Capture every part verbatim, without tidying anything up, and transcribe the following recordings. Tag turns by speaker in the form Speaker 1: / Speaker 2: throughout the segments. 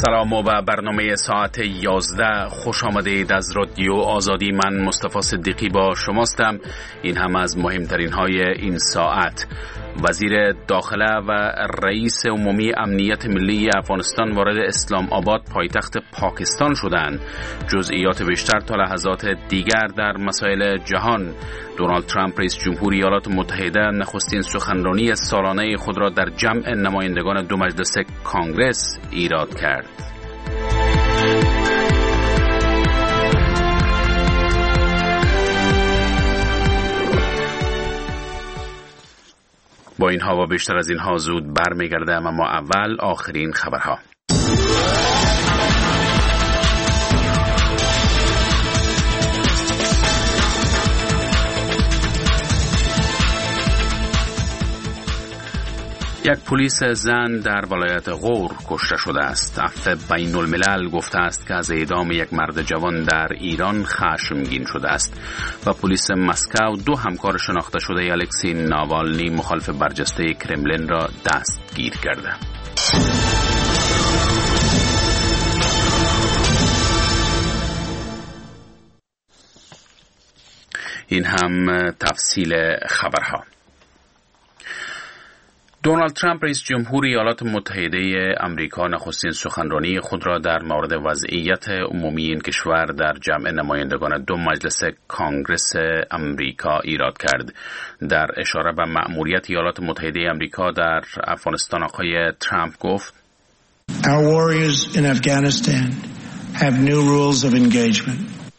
Speaker 1: سلام و برنامه ساعت یازده خوش آمدید از رادیو آزادی. من مصطفی صدیقی با شماستم. این هم از مهمترین های این ساعت. وزیر داخله و رئیس عمومی امنیت ملی افغانستان وارد اسلام آباد پایتخت پاکستان شدند. جزئیات بیشتر تا لحظات دیگر در مسائل جهان. دونالد ترامپ رئیس جمهور ایالات متحده نخستین سخنرانی سالانه خود را در جمع نمایندگان دو مجلس کانگرس ایراد کرد. با اینها و بیشتر از اینها زود برمیگردم، اما اول آخرین خبرها. یک پلیس زن در ولایت غور کشته شده است. عفو بین الملل گفته است که از اعدام یک مرد جوان در ایران خشمگین شده است و پلیس مسکو دو همکار شناخته شده الکسی ناوالنی مخالف برجسته کرملین را دستگیر کرده. این هم تفصیل خبرها. دونالد ترامپ رئیس جمهور ایالات متحده آمریکا نخستین سخنرانی خود را در مورد وضعیت عمومی این کشور در جمع نمایندگان دو مجلس کانگرس آمریکا ایراد کرد. در اشاره به مأموریت ایالات متحده آمریکا در افغانستان آقای ترامپ گفت:
Speaker 2: Our warriors in Afghanistan have new rules of engagement.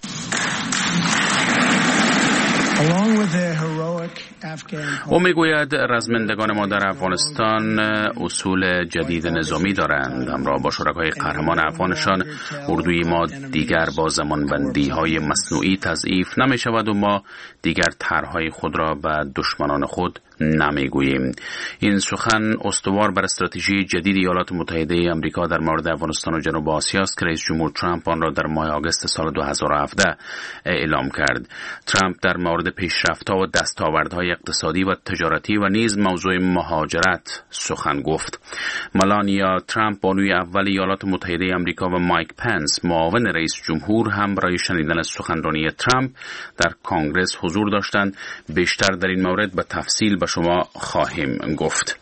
Speaker 2: Along with their heroic
Speaker 1: او میگوید رزمندگان ما در افغانستان اصول جدید نظامی دارند. همراه با شرکای قهرمان افغانشان اردوی ما دیگر با زمانبندی های مصنوعی تضعیف نمی شود و ما دیگر طرحهای خود را به دشمنان خود نمیگوییم. این سخن استوار بر استراتژی جدید ایالات متحده آمریکا در مورد افغانستان و جنوب آسیا است که رئیس جمهور ترامپ آن را در ماه آگوست سال دو هزار و هفده اعلام کرد. ترامپ در مورد پیشرفت‌ها و دستاوردهای اقتصادی و تجارتی و نیز موضوع مهاجرت سخن گفت. ملانیا ترامپ بانوی اول ایالات متحده آمریکا و مایک پنس معاون رئیس جمهور هم برای شنیدن سخنرانی ترامپ در کانگرس حضور داشتند. بیشتر در این مورد به تفصیل به شما خواهیم گفت.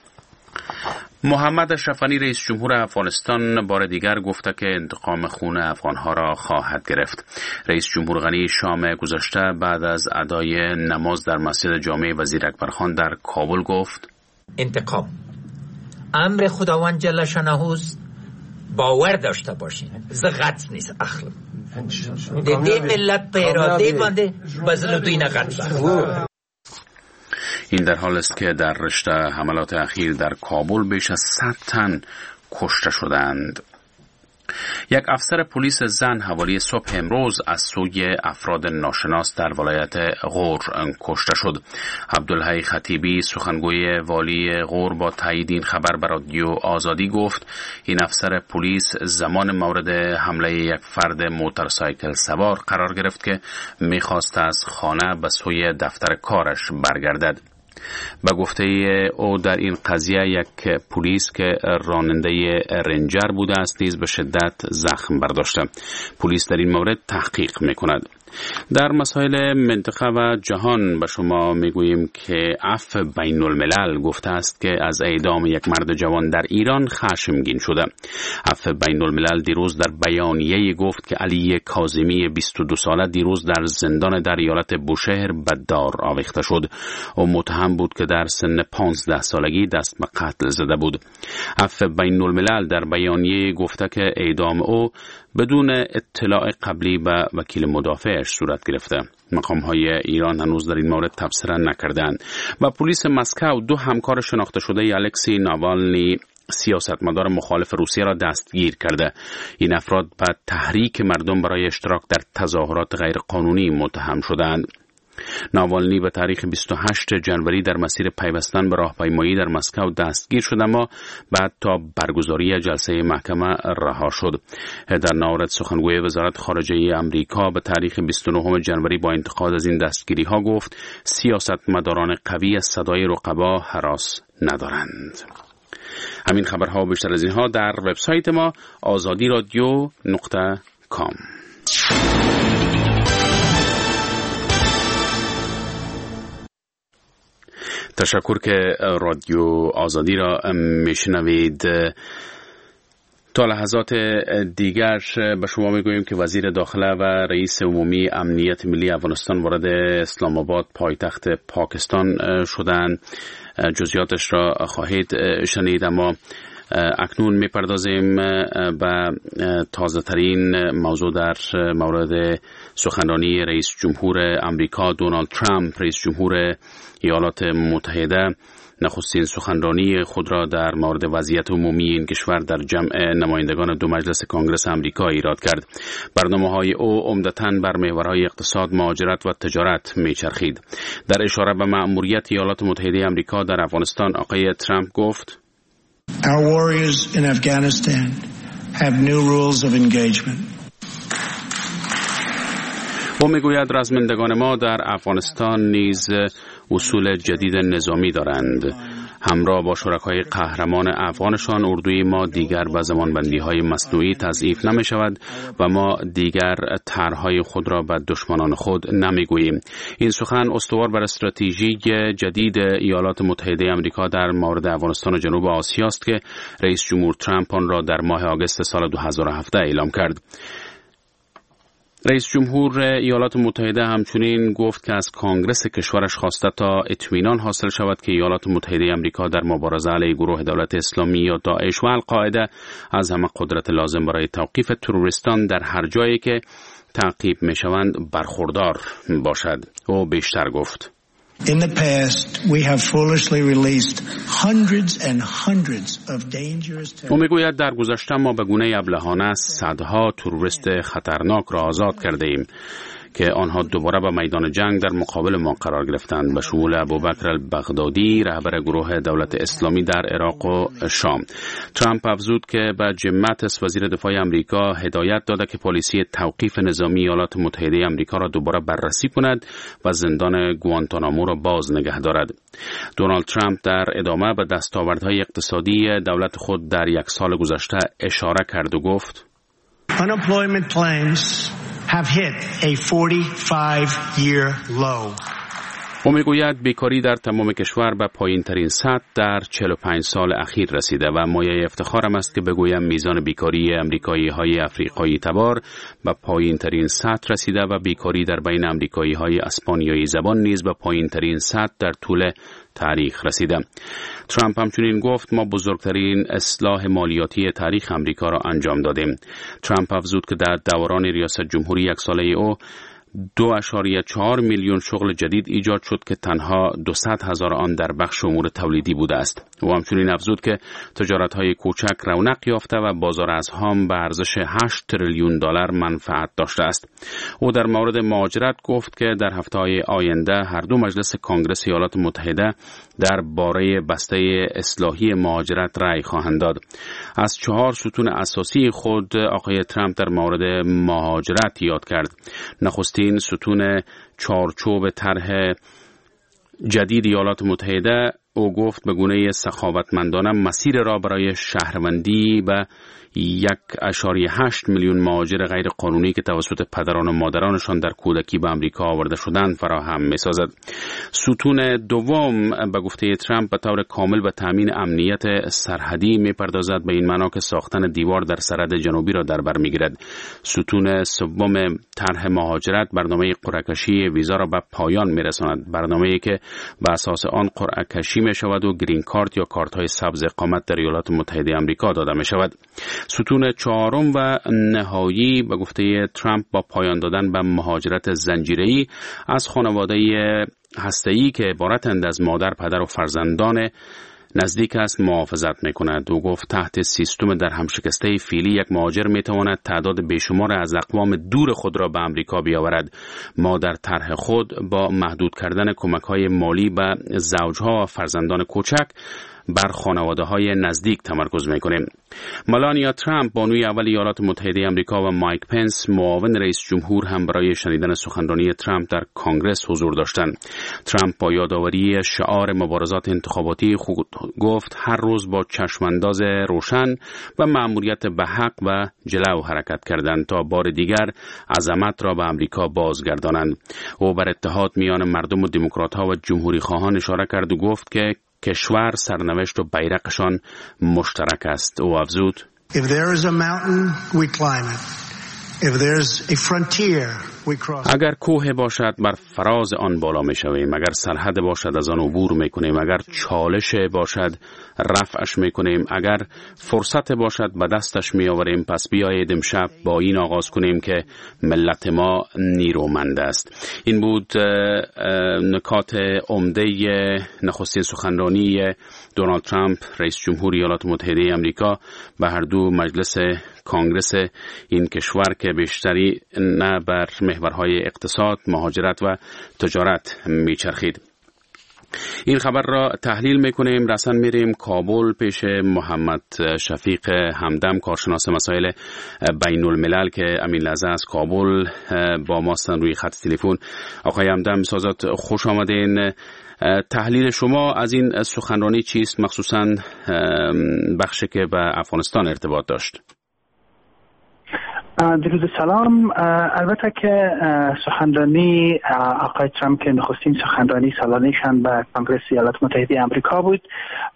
Speaker 1: محمد اشرف غنی رئیس جمهور افغانستان بار دیگر گفته که انتقام خون افغانها را خواهد گرفت. رئیس جمهور غنی شام گذشته بعد از ادای نماز در مسجد جامع وزیر اکبرخان در کابل گفت:
Speaker 3: انتقام امر خداوند جل شانه، باور داشته باشین زغت نیست اخلاق د دې ملت په اراده باندې بزل دوی نه غت.
Speaker 1: این در حال است که در رشته حملات اخیر در کابل بیش از صد تن کشته شدند. یک افسر پلیس زن حوالی صبح امروز از سوی افراد ناشناس در ولایت غور کشته شد. عبدالحی خطیبی سخنگوی والی غور با تایید این خبر بر رادیو آزادی گفت این افسر پلیس زمان مورد حمله یک فرد موتورسایکل سوار قرار گرفت که می‌خواست از خانه به سوی دفتر کارش برگردد. به گفته او در این قضیه یک پلیس که راننده رنجر بوده است نیز به شدت زخم برداشته. پلیس در این مورد تحقیق میکند. در مسائل منطقه و جهان به شما میگوییم که عفو بین الملل گفته است که از اعدام یک مرد جوان در ایران خشمگین شده. عفو بین الملل دیروز در بیانیه گفت که علی کاظمی بیست و دو ساله دیروز در زندان در ایالت بوشهر به دار آویخته شد. او متهم بود که در سن پانزده سالگی دست به قتل زده بود. عفو بین الملل در بیانیه گفته که اعدام او بدون اطلاع قبلی به وکیل مدافعش صورت گرفته. مقام‌های ایران هنوز در این مورد تبصره نکردند. و پلیس مسکو دو همکار شناخته شده الکسی ناوالنی سیاستمدار مخالف روسیه را دستگیر کرده. این افراد به تحریک مردم برای اشتراک در تظاهرات غیرقانونی متهم شدند. ناوالنی به تاریخ بیست و هشتم ژانویه در مسیر پیوستن به راهپیمایی در مسکو دستگیر شد، اما بعد تا برگزاری جلسه محکمه رها شد. در نهایت سخنگوی وزارت خارجه آمریکا به تاریخ بیست و نهم ژانویه با انتقاد از این دستگیری ها گفت سیاستمداران قوی از صدای رقبا هراس ندارند. همین خبرها و بیشتر از اینها در وبسایت ما آزادی رادیو نقطه کام. تشکر که رادیو آزادی را میشنوید. تا لحظات دیگر به شما میگوییم که وزیر داخله و رئیس عمومی امنیت ملی افغانستان وارد اسلام آباد پایتخت پاکستان شدند. جزئیاتش را خواهید شنید، اما اکنون میپردازیم به تازه ترین موضوع در مورد سخنرانی رئیس جمهور امریکا دونالد ترامپ. رئیس جمهور ایالات متحده نخستین سخنرانی خود را در مورد وضعیت عمومی این کشور در جمع نمایندگان دو مجلس کنگره امریکا ایراد کرد. برنامه‌های او عمدتاً بر محورهای اقتصاد، مهاجرت و تجارت میچرخید. در اشاره به مأموریت ایالات متحده امریکا در افغانستان، آقای ترامپ گفت:
Speaker 2: Our warriors in Afghanistan have new rules of engagement.
Speaker 1: او میگوید رزمندگان ما در افغانستان نیز اصول جدید نظامی دارند. همراه با شرکای قهرمان افغانشان، اردوی ما دیگر به زمانبندی‌های مصنوعی تضعیف نمی شود و ما دیگر طرح‌های خود را به دشمنان خود نمیگوییم. این سخن استوار بر استراتژی جدید ایالات متحده آمریکا در مورد افغانستان و جنوب آسیا است که رئیس جمهور ترامپ آن را در ماه آگوست سال دو هزار و هفده اعلام کرد. رئیس جمهور ایالات متحده همچنین گفت که از کانگرس کشورش خواسته تا اطمینان حاصل شود که ایالات متحده آمریکا در مبارزه علیه گروه دولت اسلامی یا داعش و القاعده از همه قدرت لازم برای توقیف تروریستان در هر جایی که تعقیب میشوند برخوردار باشد. او بیشتر گفت:
Speaker 2: In the past, we have foolishly released hundreds and hundreds of dangerous.
Speaker 1: او میگوید در گذشته ما به گونه ابلهانه صدها تروریست خطرناک را آزاد کرده ایم که آنها دوباره به میدان جنگ در مقابل ما قرار گرفتند، به شمول ابوبکر البغدادی، رهبر گروه دولت اسلامی در عراق و شام. ترامپ افزود که به جیم ماتیس، وزیر دفاع آمریکا، هدایت داده که پالیسی توقیف نظامی ایالات متحده آمریکا را دوباره بررسی کند و زندان گوانتانامو را باز نگه دارد. دونالد ترامپ در ادامه به دستاوردهای اقتصادی دولت خود در یک سال گذشته اشاره کرد و گفت:
Speaker 2: Unemployment claims have hit a forty-five year low.
Speaker 1: او میگوید بیکاری در تمام کشور به پایین ترین سطح در چهل و پنج سال اخیر رسیده و مایه افتخارم است که بگویم میزان بیکاری امریکایی های افریقایی تبار به پایین ترین سطح رسیده و بیکاری در بین امریکایی های اسپانیایی زبان نیز به پایین ترین سطح در طول تاریخ رسیده. ترامپ همچنین گفت: ما بزرگترین اصلاح مالیاتی تاریخ امریکا را انجام دادیم. ترامپ افزود که در دوران ریاست جمهوری یک ساله او دو اشاریه چهار میلیون شغل جدید ایجاد شد که تنها دویست هزار آن در بخش امور تولیدی بوده است. او همچنین افزود که تجارت‌های کوچک رونق یافته و بازار اسهام به ارزش هشت تریلیون دلار منفعت داشته است. او در مورد مهاجرت گفت که در هفته‌های آینده هر دو مجلس کنگره ایالات متحده در باره بسته اصلاحی مهاجرت رأی خواهند داد. از چهار ستون اساسی خود آقای ترامپ در مورد مهاجرت یاد کرد. نخستین ستون چارچوب طرح جدید ایالات متحده، او گفت، به گونه سخاوتمندانه مسیر را برای شهروندی به یک اشاریه هشت میلیون مهاجر غیر قانونی که توسط پدران و مادرانشان در کودکی به امریکا آورده شدند فراهم می‌سازد. ستون دوم به گفته ترامپ به طور کامل به تامین امنیت سرحدی می‌پردازد، به این معنا که ساختن دیوار در سرحد جنوبی را در بر می‌گیرد. ستون سوم طرح مهاجرت برنامه قرعه‌کشی ویزا را به پایان می‌رساند، برنامه‌ای که بر اساس آن قرعه‌کشی می‌شود و گرین کارت یا کارت‌های سبز اقامت در ایالات متحده آمریکا داده می‌شود. ستون چهارم و نهایی به گفته ترامپ با پایان دادن به مهاجرت زنجیره‌ای از خانواده هسته‌ای که عبارتند از مادر، پدر و فرزندان نزدیک است محافظت می‌کند. او گفت تحت سیستم در هم شکسته فعلی یک مهاجر می‌تواند تعداد بیشمار از اقوام دور خود را به امریکا بیاورد. ما در طرح خود با محدود کردن کمک‌های مالی به زوجها و فرزندان کوچک بر خانواده‌های نزدیک تمرکز می‌کنیم. ملانیا ترامپ بانوی اول ایالات متحده آمریکا و مایک پنس معاون رئیس جمهور هم برای شنیدن سخنرانی ترامپ در کنگره حضور داشتند. ترامپ با یادآوری شعار مبارزات انتخاباتی خود گفت هر روز با چشمانداز روشن و مأموریت به حق و جلو حرکت کردند تا بار دیگر عظمت را به آمریکا بازگردانند. او بر اتحاد میان مردم و دموکرات‌ها و جمهوری خواهان اشاره کرد و گفت که کشور، سرنوشت و بیرقشان مشترک است. او افزود:
Speaker 2: If there is a mountain, we climb it. If there's a frontier, we cross.
Speaker 1: اگر کوه باشد بر فراز آن بالا می شویم، اگر سرحد باشد از آن عبور می کنیم، اگر چالش باشد رفعش می کنیم، اگر فرصت باشد به دستش می آوریم. پس بیایید امشب با این آغاز کنیم که ملت ما نیرومند است. این بود نکات عمده نخستین سخنرانی دونالد ترامپ رئیس جمهور ایالات متحده آمریکا به هر دو مجلس کانگرس این کشور که بیشتری نه بر محورهای اقتصاد، مهاجرت و تجارت میچرخید. این خبر را تحلیل میکنیم. رسن میریم کابل پیش محمد شفیق همدم، کارشناس مسائل بین الملل که امین لحظه از کابل با ماستن روی خط تلفن. آقای همدم سازات، خوش آمدین. تحلیل شما از این سخنرانی چیست، مخصوصاً بخشی که به افغانستان ارتباط داشت؟
Speaker 4: درود سلام. البته که سخنرانی آقای ترامپ که نخستین سخنرانی سالانه‌شان به کنگره ایالات متحده آمریکا بود،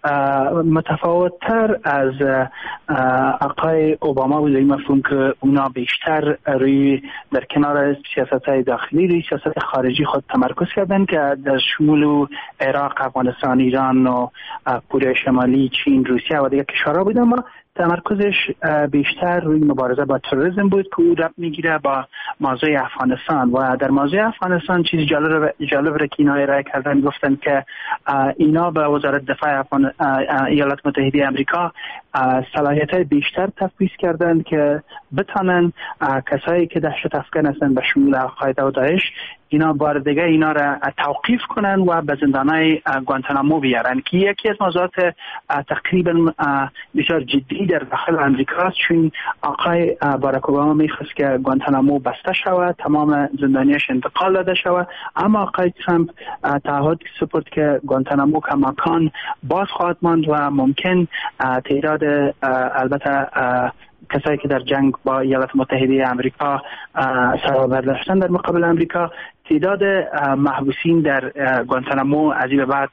Speaker 4: متفاوت‌تر از آقای اوباما بود، این مفهوم که اونا بیشتر روی در کنار سیاست‌های داخلی روی سیاست خارجی خود تمرکز کردن که در شمول عراق، افغانستان، ایران و کره شمالی، چین، روسیه و دیگر کشورها بود، اما تمرکزش بیشتر روی مبارزه با تروریسم بود که او ربط میگیره با موضوع افغانستان. و در موضوع افغانستان چیزی جالب جالب را که اینا ارائه کردن، گفتن که اینا به وزارت دفاع ایالات متحده آمریکا صلاحیت‌های بیشتر تفویض کردند که بتانن کسایی که دهشت افکن هستند به شمول القاعده و داعش اینا بار دیگه اینا را توقیف کنن و به زندانهای گوانتانامو بیارن، که یکی از موضوعات تقریبا بسیار جدی در داخل امریکا است، چون آقای باراک اوباما میخواست که گوانتانامو بسته شود، تمام زندانیاش انتقال داده شود، اما آقای ترامپ تعهد سپرد که گوانتانامو کماکان باز خواهد ماند و ممکن تعداد البته کسایی که در جنگ با ایالات متحده آمریکا سر برداشتن در مقابل آمریکا، تعداد محبوسین در گوانتانامو از این به بعد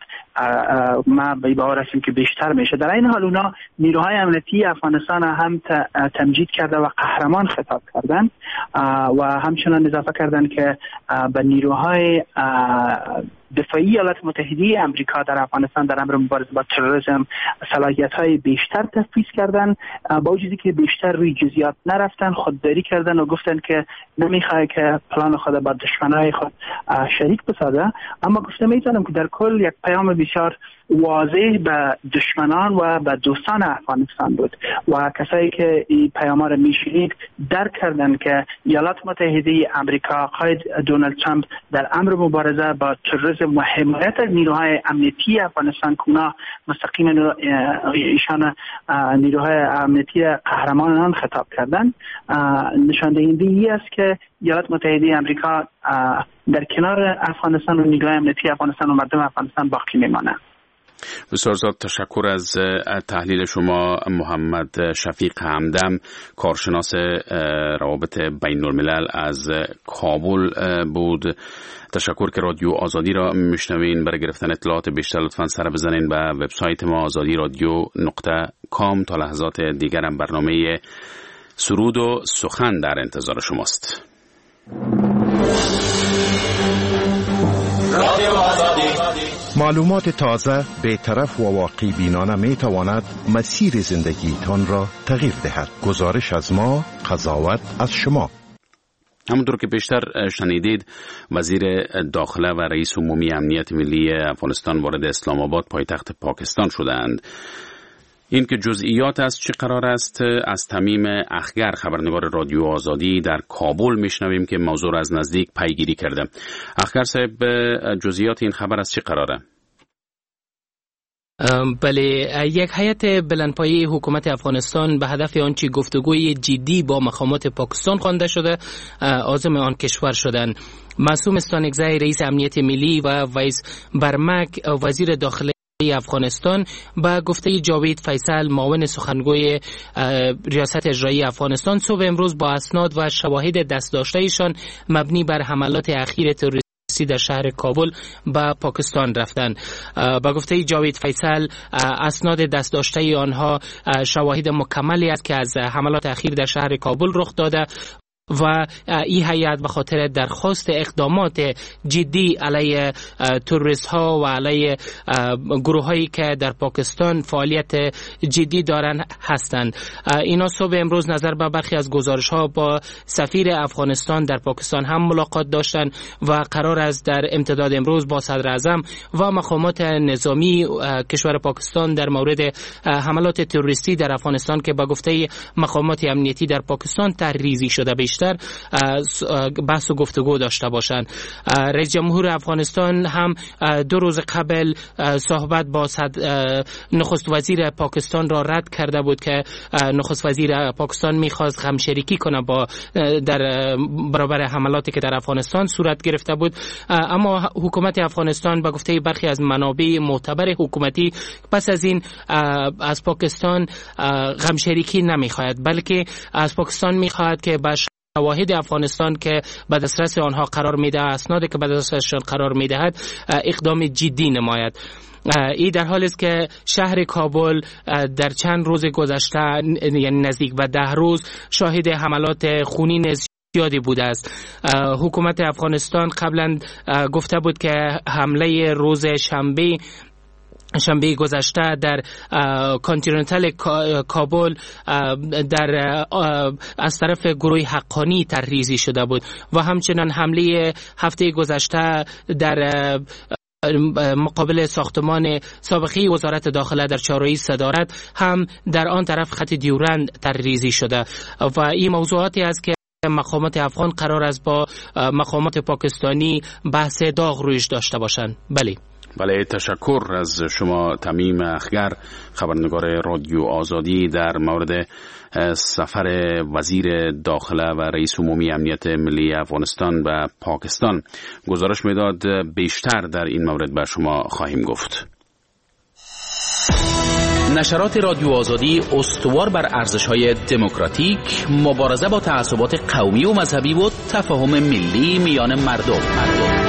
Speaker 4: ما به باور هستیم که بیشتر میشه. در این حال اونا نیروهای امنیتی افغانستان هم تمجید کرده و قهرمان خطاب کردن و همچنان اضافه کردن که به نیروهای دفاعی ایالات متحده آمریکا در افغانستان در امر مبارزه با تروریسم صلاحیت‌های بیشتر تفویض کردن، با وجودی که بیشتر روی جزئیات نرفتن، خودداری کردن و گفتن که نمیخواد که پلان خود با دشمنای خود شریک بسازه، اما گفتم میتونم که در کل یک پیام بسیار واضح به دشمنان و به دوستان افغانستان بود و کسایی که این پیام را میشنید درک کردن که ایالات متحده آمریکا، قائد دونالد ترامپ در امر مبارزه با تروریسم و حمایت از نیروهای امنیتی افغانستان که اونا مستقیما ایشان نیروهای امنیتی قهرمانان خطاب کردن، نشان دهنده ای است که ایالات متحده آمریکا در کنار افغانستان و نیروهای امنیتی افغانستان و مردم افغانستان باقی میمانه.
Speaker 1: بسیار زیاد تشکر از تحلیل شما محمد شفیق همدم، کارشناس روابط بین الملل از کابل بود. تشکر که رادیو آزادی را میشنوین. برای گرفتن اطلاعات بیشتر لطفاً سر بزنین به وبسایت ما آزادی رادیو نقطه کام. تا لحظات دیگر هم برنامه سرود و سخن در انتظار شماست.
Speaker 5: رادیو آزادی.
Speaker 6: معلومات تازه، بی‌طرف و واقعی بینانه می تواند مسیر زندگیتان را تغییر دهد. گزارش از ما، قضاوت از شما.
Speaker 1: همونطور که بیشتر شنیدید، وزیر داخله و رئیس عمومی امنیت ملی افغانستان وارد اسلام آباد پایتخت پاکستان شدند. این که جزئیات از چه قرار است از تمیم اخگر، خبرنگار رادیو آزادی در کابل میشنویم که موضوع از نزدیک پیگیری کرده. اخگر صاحب، جزئیات این خبر از چه قراره؟
Speaker 5: بله، یک هیئت بلندپایه حکومت افغانستان به هدف آنچه گفتگوی جدی با مقامات پاکستان خوانده شده عازم آن کشور شدند. معصوم استانکزی رئیس امنیت ملی و ویس برمک وزیر داخلی افغانستان با گفته جاوید فیصل معاون سخنگوی ریاست اجرایی افغانستان صبح امروز با اسناد و شواهد دست داشته ایشان مبنی بر حملات اخیر تروریستی در شهر کابل به پاکستان رفتند. با گفته جاوید فیصل اسناد دست داشته آنها شواهد مکملی است که از حملات اخیر در شهر کابل رخ داده و این هیئت به خاطر درخواست اقدامات جدی علیه تروریست ها و علیه گروه هایی که در پاکستان فعالیت جدی دارند هستند. اینا صبح امروز نظر به برخی از گزارش ها با سفیر افغانستان در پاکستان هم ملاقات داشتند و قرار است در امتداد امروز با صدر اعظم و مقامات نظامی کشور پاکستان در مورد حملات تروریستی در افغانستان که با گفته مقامات امنیتی در پاکستان تحریزی شده بیشتر بحث و گفتگو داشته باشند. رئیس جمهور افغانستان هم دو روز قبل صحبت با نخست وزیر پاکستان را رد کرده بود که نخست وزیر پاکستان میخواست غمشریکی کنه با در برابر حملاتی که در افغانستان صورت گرفته بود، اما حکومت افغانستان با گفته برخی از منابع معتبر حکومتی پس از این از پاکستان غمشریکی نمیخواهد، بلکه از پاکستان میخواهد که با شواهد افغانستان که به دسترس آنها قرار میده، اسنادی که به دسترسشان قرار میدهد اقدام جدی نماید. این در حالی است که شهر کابل در چند روز گذشته یعنی نزدیک به ده روز شاهد حملات خونین زیادی بوده است. حکومت افغانستان قبلا گفته بود که حمله روز شنبه شنبه گذشته در کانتیننتال کابل در از طرف گروه حقانی تحریزی شده بود و همچنان حمله هفته گذشته در مقابل ساختمان سابقه وزارت داخله در چهارراهی صدارت هم در آن طرف خط دیورند تحریزی شده و این موضوعاتی است که مقامات افغان قرار است با مقامات پاکستانی بحث داغ رویش داشته باشند. بله
Speaker 1: بله، تشکر از شما تمیم اخگر، خبرنگار رادیو آزادی در مورد سفر وزیر داخله و رئیس عمومی امنیت ملی افغانستان به پاکستان. گزارش میداد بیشتر در این مورد به شما خواهیم گفت.
Speaker 7: نشرات رادیو آزادی استوار بر ارزش‌های دموکراتیک، مبارزه با تعصبات قومی و مذهبی و تفاهم ملی میان مردم. مردم.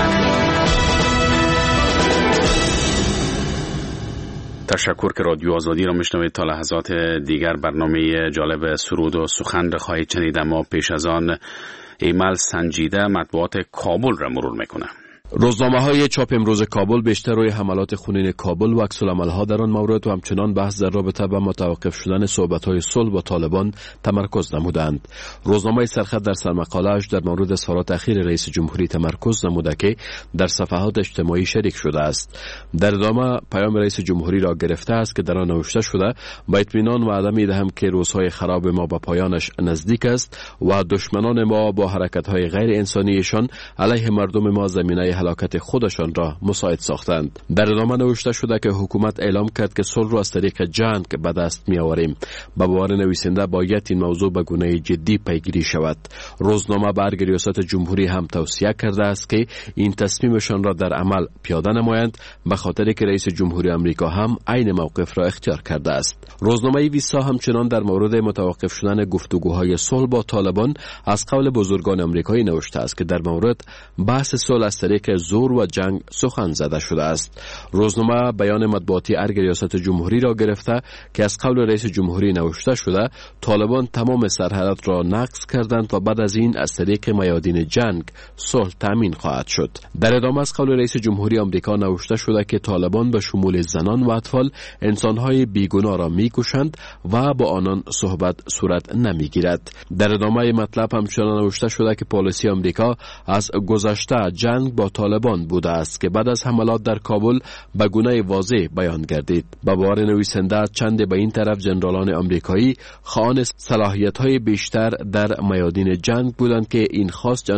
Speaker 1: تشکر که رادیو آزادی را میشنوید. تا لحظات دیگر برنامه جالب سرود و سخن را خواهید شنید، اما پیش از آن ایمل سنجیده مطبوعات کابل را مرور میکنه.
Speaker 8: روزنامه‌های چاپ امروز کابل بیشتر روی حملات خونین کابل و عکس‌العمل‌ها در آن مورد و همچنان بحث در رابطه با متوقف شدن صحبت‌های صلح با طالبان تمرکز نمودند. روزنامه سرخط در سرمقاله‌اش در مورد اظهارات اخیر رئیس جمهوری تمرکز نموده که در صفحات اجتماعی شریک شده است. در ادامه پیام رئیس جمهوری را گرفته است که در آن نوشته شده: با اطمینان وعده می‌دهم که روزهای خراب ما به پایانش نزدیک است و دشمنان ما با حرکت‌های غیر انسانیشان علیه مردم ما زمینه هلاکت خودشان را مساعد ساختند. در ادامه نوشته شده که حکومت اعلام کرد که صلح را از طریق جنگ به دست می آوریم. به باور نویسنده باید این موضوع به گونه جدی پیگیری شود. روزنامه برگ ریاست جمهوری هم توصیه کرده است که این تصمیمشان را در عمل پیاده نمایند، به خاطر که رئیس جمهوری آمریکا هم عین موقف را اختیار کرده است. روزنامه ویسا همچنان در مورد متوقف شدن گفتگوهای صلح با طالبان از قول بزرگان آمریکایی نوشته است که در مورد بحث صلح از طریق زور و جنگ سخن زده شده است. روزنامه بیان مطبوعاتی ارگ ریاست جمهوری را گرفته که از قول رئیس جمهوری نوشته شده طالبان تمام سرحدات را نقض کردند و بعد از این از طریق میادین جنگ صلح تامین خواهد شد. در ادامه از قول رئیس جمهوری آمریکا نوشته شده که طالبان به شمول زنان و اطفال انسانهای بیگناه را میکشند و با آنان صحبت صورت نمیگیرد. در ادامه مطلب همچنان نوشته شده که پالیسی آمریکا از گذشته جنگ با طالبان بوده است که بعد از حملات در کابل به گونه واضح بیان گردید. به باور نویسنده چند به این طرف جنرالان آمریکایی خواهان صلاحیت‌های بیشتر در میادین جنگ بودند که این خواست آنان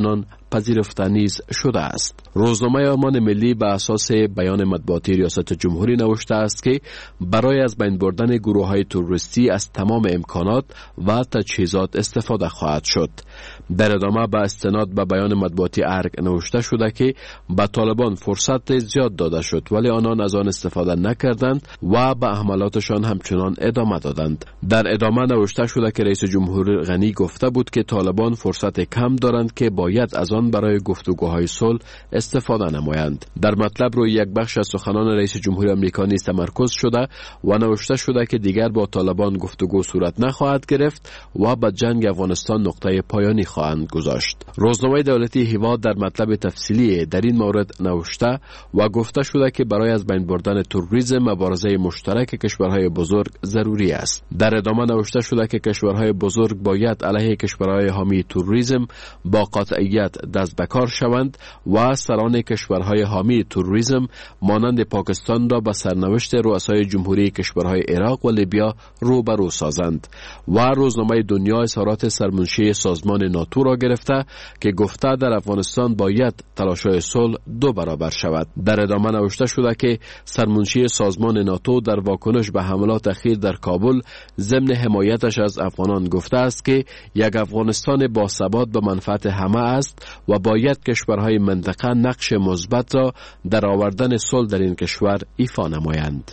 Speaker 8: پذیرفتنی شده است. روزنامه آرمان ملی به اساس بیان مطبوعاتی ریاست جمهوری نوشته است که برای از بین بردن گروه‌های تروریستی از تمام امکانات و تجهیزات استفاده خواهد شد. در ادامه به استناد به بیان مطبوعاتی ارگ نوشته شده که به طالبان فرصت زیاد داده شد ولی آنان از آن استفاده نکردند و به حملاتشان همچنان ادامه دادند. در ادامه نوشته شده که رئیس جمهور غنی گفته بود که طالبان فرصت کم دارند که باید از آن برای گفتگوهای صلح استفاده نمایند. در مطلب روی یک بخش از سخنان رئیس جمهوری آمریکا نیز تمرکز شده و نوشته شده که دیگر با طالبان گفتگو صورت نخواهد گرفت و به جنگ افغانستان نقطه پایانی خواهند گذاشت. روزنامه دولتی هیوا در مطلب تفصیلی در این مورد نوشته و گفته شده که برای از بین بردن تروریسم مبارزه مشترک کشورهای بزرگ ضروری است. در ادامه نوشته شده که کشورهای بزرگ باید علیه کشورهای حامی تروریسم با قاطعیت دست به کار شوند و سران کشورهای حامی تروریسم مانند پاکستان را به سرنوشت رؤسای جمهوری کشورهای عراق و لیبیا روبرو سازند. و روزنامه دنیا اظهارات سرمنشی سازمان ناتو را گرفته که گفته در افغانستان باید تلاش‌های صلح دو برابر شود. در ادامه نوشته شده که سرمنشی سازمان ناتو در واکنش به حملات اخیر در کابل ضمن حمایتش از افغانان گفته است که یک افغانستان با ثبات به منفعت همه است و باید کشورهای منطقه نقش مثبت را در آوردن صلح در این کشور ایفا نمایند.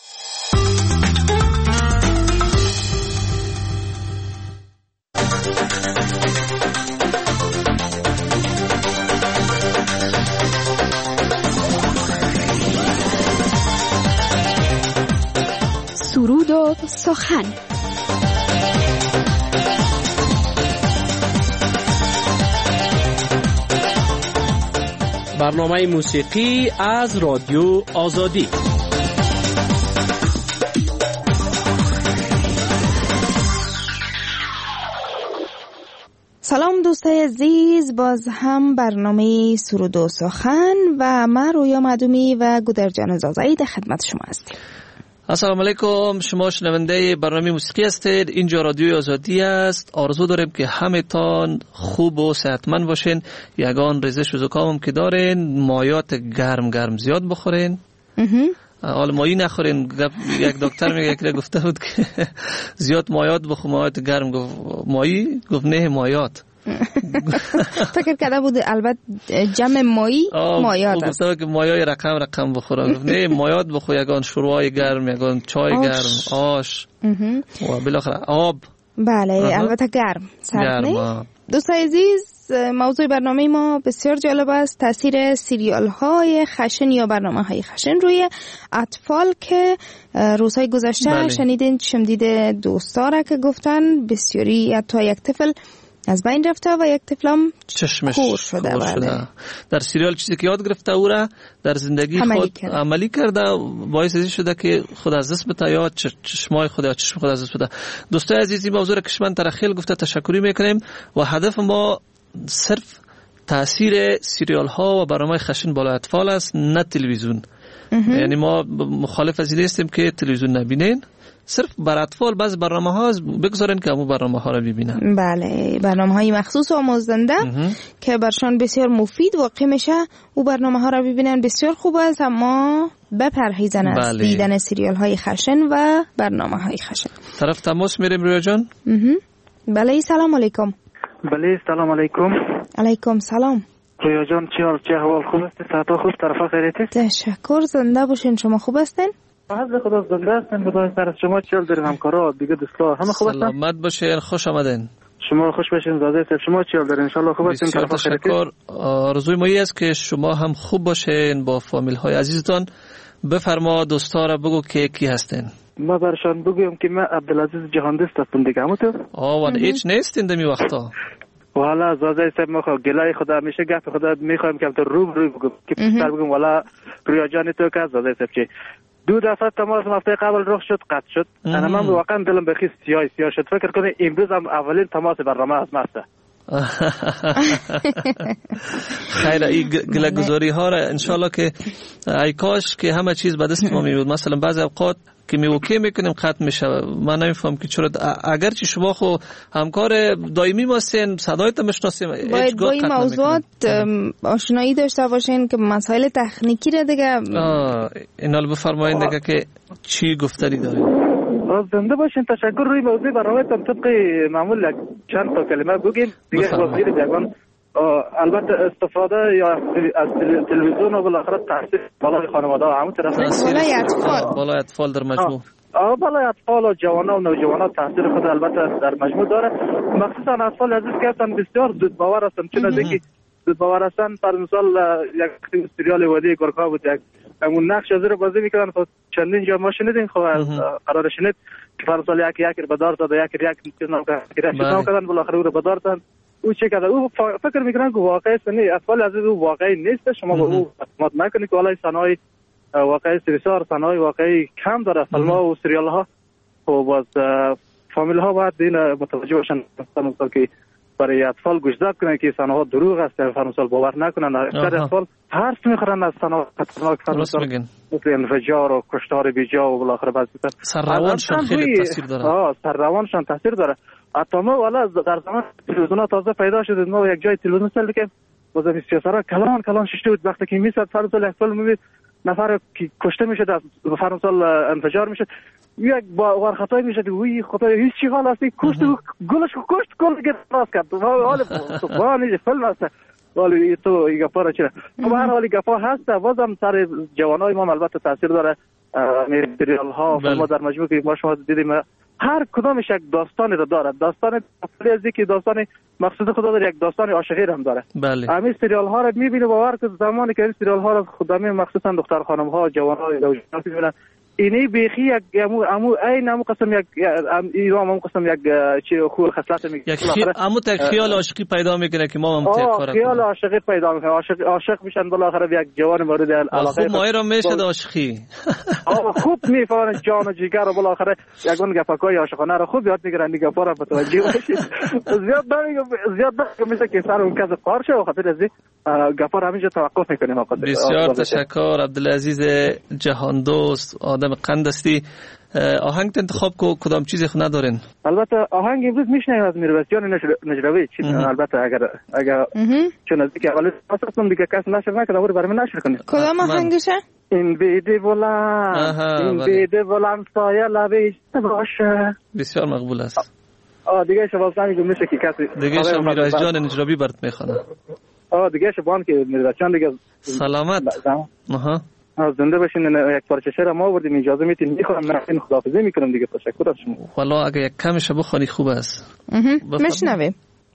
Speaker 9: سرود و سخن.
Speaker 10: برنامه موسیقی از رادیو آزادی.
Speaker 11: سلام دوستای عزیز، باز هم برنامه سرود و سخن و من رویا معدومی و گودرجان زازایی در خدمت شما هستیم.
Speaker 10: السلام علیکم، شما شنونده برنامه موسیقی هستید. اینجا رادیو آزادی است. آرزو داریم که همه تان خوب و صحتمند باشین. یگان ریزش و زکام هم که دارین، مایات گرم گرم زیاد بخورین. حال مایی نخورین. یک دکتر میگه یک گفته بود که زیاد مایات بخور، مایات گرم. گفت مایی؟ گفت نه مایات.
Speaker 11: فکر کرده بود البته جمع مایی مایات است.
Speaker 10: گفته که مایای رقم رقم بخوره. گفت نه مایات بخور، یگان شورای گرم، یگان چای گرم، آش و بالاخره آب.
Speaker 11: بله البته گرم سرد نه. دوستان عزیز، موضوع برنامه ما بسیار جالب است. تاثیر سریال های خشن یا برنامه های خشن روی اطفال که روزهای گذشته بله. شنیدین شمدید دوستاره که گفتن بسیاری حتی یک طفل از بین رفته و یک طفلم
Speaker 10: چشمش
Speaker 11: خور شده,
Speaker 10: خور شده. در سریال چیزی که یاد گرفته او را در زندگی عملی خود کرده. عملی کرده باعث ازی شده که خود از دست بده یا چشمای خود یا چشم خود از دست بده. دوستای عزیزی، موضوع را کشمن ترخیل گفته تشکری میکنیم و هدف ما صرف تاثیر سریال ها و برنامه خشن بالا اطفال است، نه تلویزیون. یعنی ما مخالف از این هستیم که تلویزیون نبینین، صرف بر اطفال بعض برنامه ها بگذارین که همون برنامه ها را ببینن.
Speaker 11: بله، برنامه های مخصوص و آموزنده که برشان بسیار مفید واقع میشه و برنامه ها را ببینن بسیار خوب است، اما بپرهیزن از بله. دیدن سریال های خشن و برنامه های خشن.
Speaker 10: طرف تماس میریم رویا جان.
Speaker 11: بله سلام علیکم.
Speaker 4: بله سلام علیکم.
Speaker 11: علیکم سلام.
Speaker 4: رویا جان چی حال، چه احوال؟ خوب است؟ صحت خوب؟ طرف خیریت؟
Speaker 11: تشکر، زنده باشین. شما خوب هستین؟
Speaker 4: از خدا زنده هستین. خدا سر شما چیل دارین، همکارا دیگه دوستا همه خوب هستن؟
Speaker 10: سلامت باشین، خوش آمدین.
Speaker 4: شما خوش باشین زاده صاحب. شما چیل دارین؟ ان شاء الله خوب هستین.
Speaker 10: طرف تشکر. آرزوی ما این است که شما هم خوب باشین با فامیل های عزیزتان. بفرما دوستا را بگو که کی هستین.
Speaker 4: ما برشان بگویم که من عبدالعزیز جهاندست هستم دیگه. همونطور؟
Speaker 10: آه وان هیچ نیستین دمی وقتا.
Speaker 4: والا زاده صاحب ما خود گلای خدا همیشه گپ خدا میخوایم که تو روب روی بگم که پسر بگم والا رویا جان تو که زاده صاحب چی دو دفعه تماس هفته قبل رخ شد قطع شد. انا من واقعا دلم بخی سیاه سیاه شد. فکر کنه امروز هم اولین تماس برنامه از ماسته.
Speaker 10: خیر، این گله‌گذاری ها را ان شاء الله که ای کاش که همه چیز به دست ما می بود. مثلا بعضی اوقات که میوکی میکنیم قطع میشه. من نمیفهم که چرا اگرچه شما خو همکار دائمی هستین، صدایت میشناسیم،
Speaker 11: باید با این موضوعات آشنایی داشته باشین که مسائل تکنیکی را دیگه
Speaker 10: اینا رو بفرمایید دیگه که چی گفتاری دارید.
Speaker 4: زنده باشین. تشکر. روی موضوع برنامه‌تان طبق معمول چند تا کلمه بگیم دیگه وزیر دیگان. البته استفاده یا از تلویزیون و بالاخره تاثیر بالای خانواده و همون طرف
Speaker 11: بالای اطفال
Speaker 10: بالای اطفال در مجموع
Speaker 4: آه بالای اطفال و جوانان و نوجوانان تاثیر خود البته در مجموع داره. مخصوصا اطفال عزیز که هستن بسیار زود باور هستن، چون دیگه زود باور هستن. پر مثال یک سریال وادی گورکا بود، یک همون نقش از رو بازی میکردن. خب چندین جا ما شنیدیم، خب قرار شنید که پر مثال یک یک به دار داد، یک یک چیز نکردن، بالاخره او رو به دار دادن. او چه کرده؟ او فکر میکنن که واقعی سنی اطفال عزیز او واقعی نیست. شما با او اعتماد نکنید که والای صنایع واقعی بسیار صنایع واقعی کم داره. فیلم ها و سریال ها خب باز فامیل ها باید این متوجه باشن مثلا که برای اطفال گوشزد کنن که صنایع دروغ است، مثلا باور نکنن. اکثر اطفال ترس میخورن از صنایع خطرناک، مثل انفجار و کشتار بیجا و بالاخره بعضی
Speaker 10: سرروانشان خیلی تاثیر داره.
Speaker 4: آه سرروانشان تاثیر داره. حتی ما والا در زمان تلویزیون تازه پیدا شد، ما یک جای تلویزیون سال که باز بیسیاسرا کلان کلان ششته بود. وقتی که میسد فرض یک فیلم میبینید نفر که کشته میشه، در فرض انفجار میشه، یک بار خطایی میشه، وی خدای هیچ چی حال هستی کشت گلش کشت گل گرفت راس کرد. حال سبحان فیلم است. ولی تو ایگا پارا چرا خب هر حالی گپا هست. بازم سر جوانای ما البته تاثیر داره. سریال ها فیلم در مجموع که ما شما دیدیم هر کدامش یک داستانی رو داره. داستان از که داستان مخصوص خدا داره، یک داستان عاشقی هم داره.
Speaker 10: بله.
Speaker 4: همین سریال ها رو میبینه باور که زمانی که این سریال ها رو خدامه مخصوصا دختر خانم ها جوان ها نوجوان میبینن، اینی بیخی یک امو امو این امو قسم یک ایران امو قسم یک چی خوب خصلت میگه
Speaker 10: یک امو تک خیال عاشقی پیدا میکنه که ما هم تک کار
Speaker 4: خیال عاشقی پیدا میکنه. عاشق عاشق میشن بالاخره یک جوان مورد علاقه.
Speaker 10: خوب ماهی رو میشد عاشقی
Speaker 4: آه خوب میفهمن جان و جگر رو بالاخره یگون گپاکای عاشقانه رو خوب یاد میگیرن. دیگه پارا متوجه باشید. زیاد نمیگم زیاد نمیشه که سر اون کس قار شه و خاطر از گپا رو همینجا توقف میکنیم.
Speaker 10: بسیار تشکر عبدالعزیز جهان دوست، آدم قند هستی. آهنگ انتخاب کو کدام چیزی خو ندارین؟
Speaker 4: البته آهنگ امروز میشنیم از میرویسیان نجروی. البته اگر اگر چون از دیگه اول اصلا دیگه کس نشر نکنه اور برام نشر کنه.
Speaker 11: کدام آهنگشه؟
Speaker 4: این بیده بلند این بیده بلند سایه لبیش باشه.
Speaker 10: بسیار مقبول است.
Speaker 4: آه دیگه شما میگم میشه که کسی
Speaker 10: دیگه شما میرویس جان نجروی برات میخونه.
Speaker 4: آه دیگه شما که میرویسیان دیگه
Speaker 10: سلامت. آها
Speaker 4: زنده باشین. یک پارچه شعر ما آوردیم، اجازه میتین میخوام من خداحافظی میکنم دیگه. تشکر از شما.
Speaker 10: والا اگه یک کمش بخونی خوب است.
Speaker 11: میشنویم.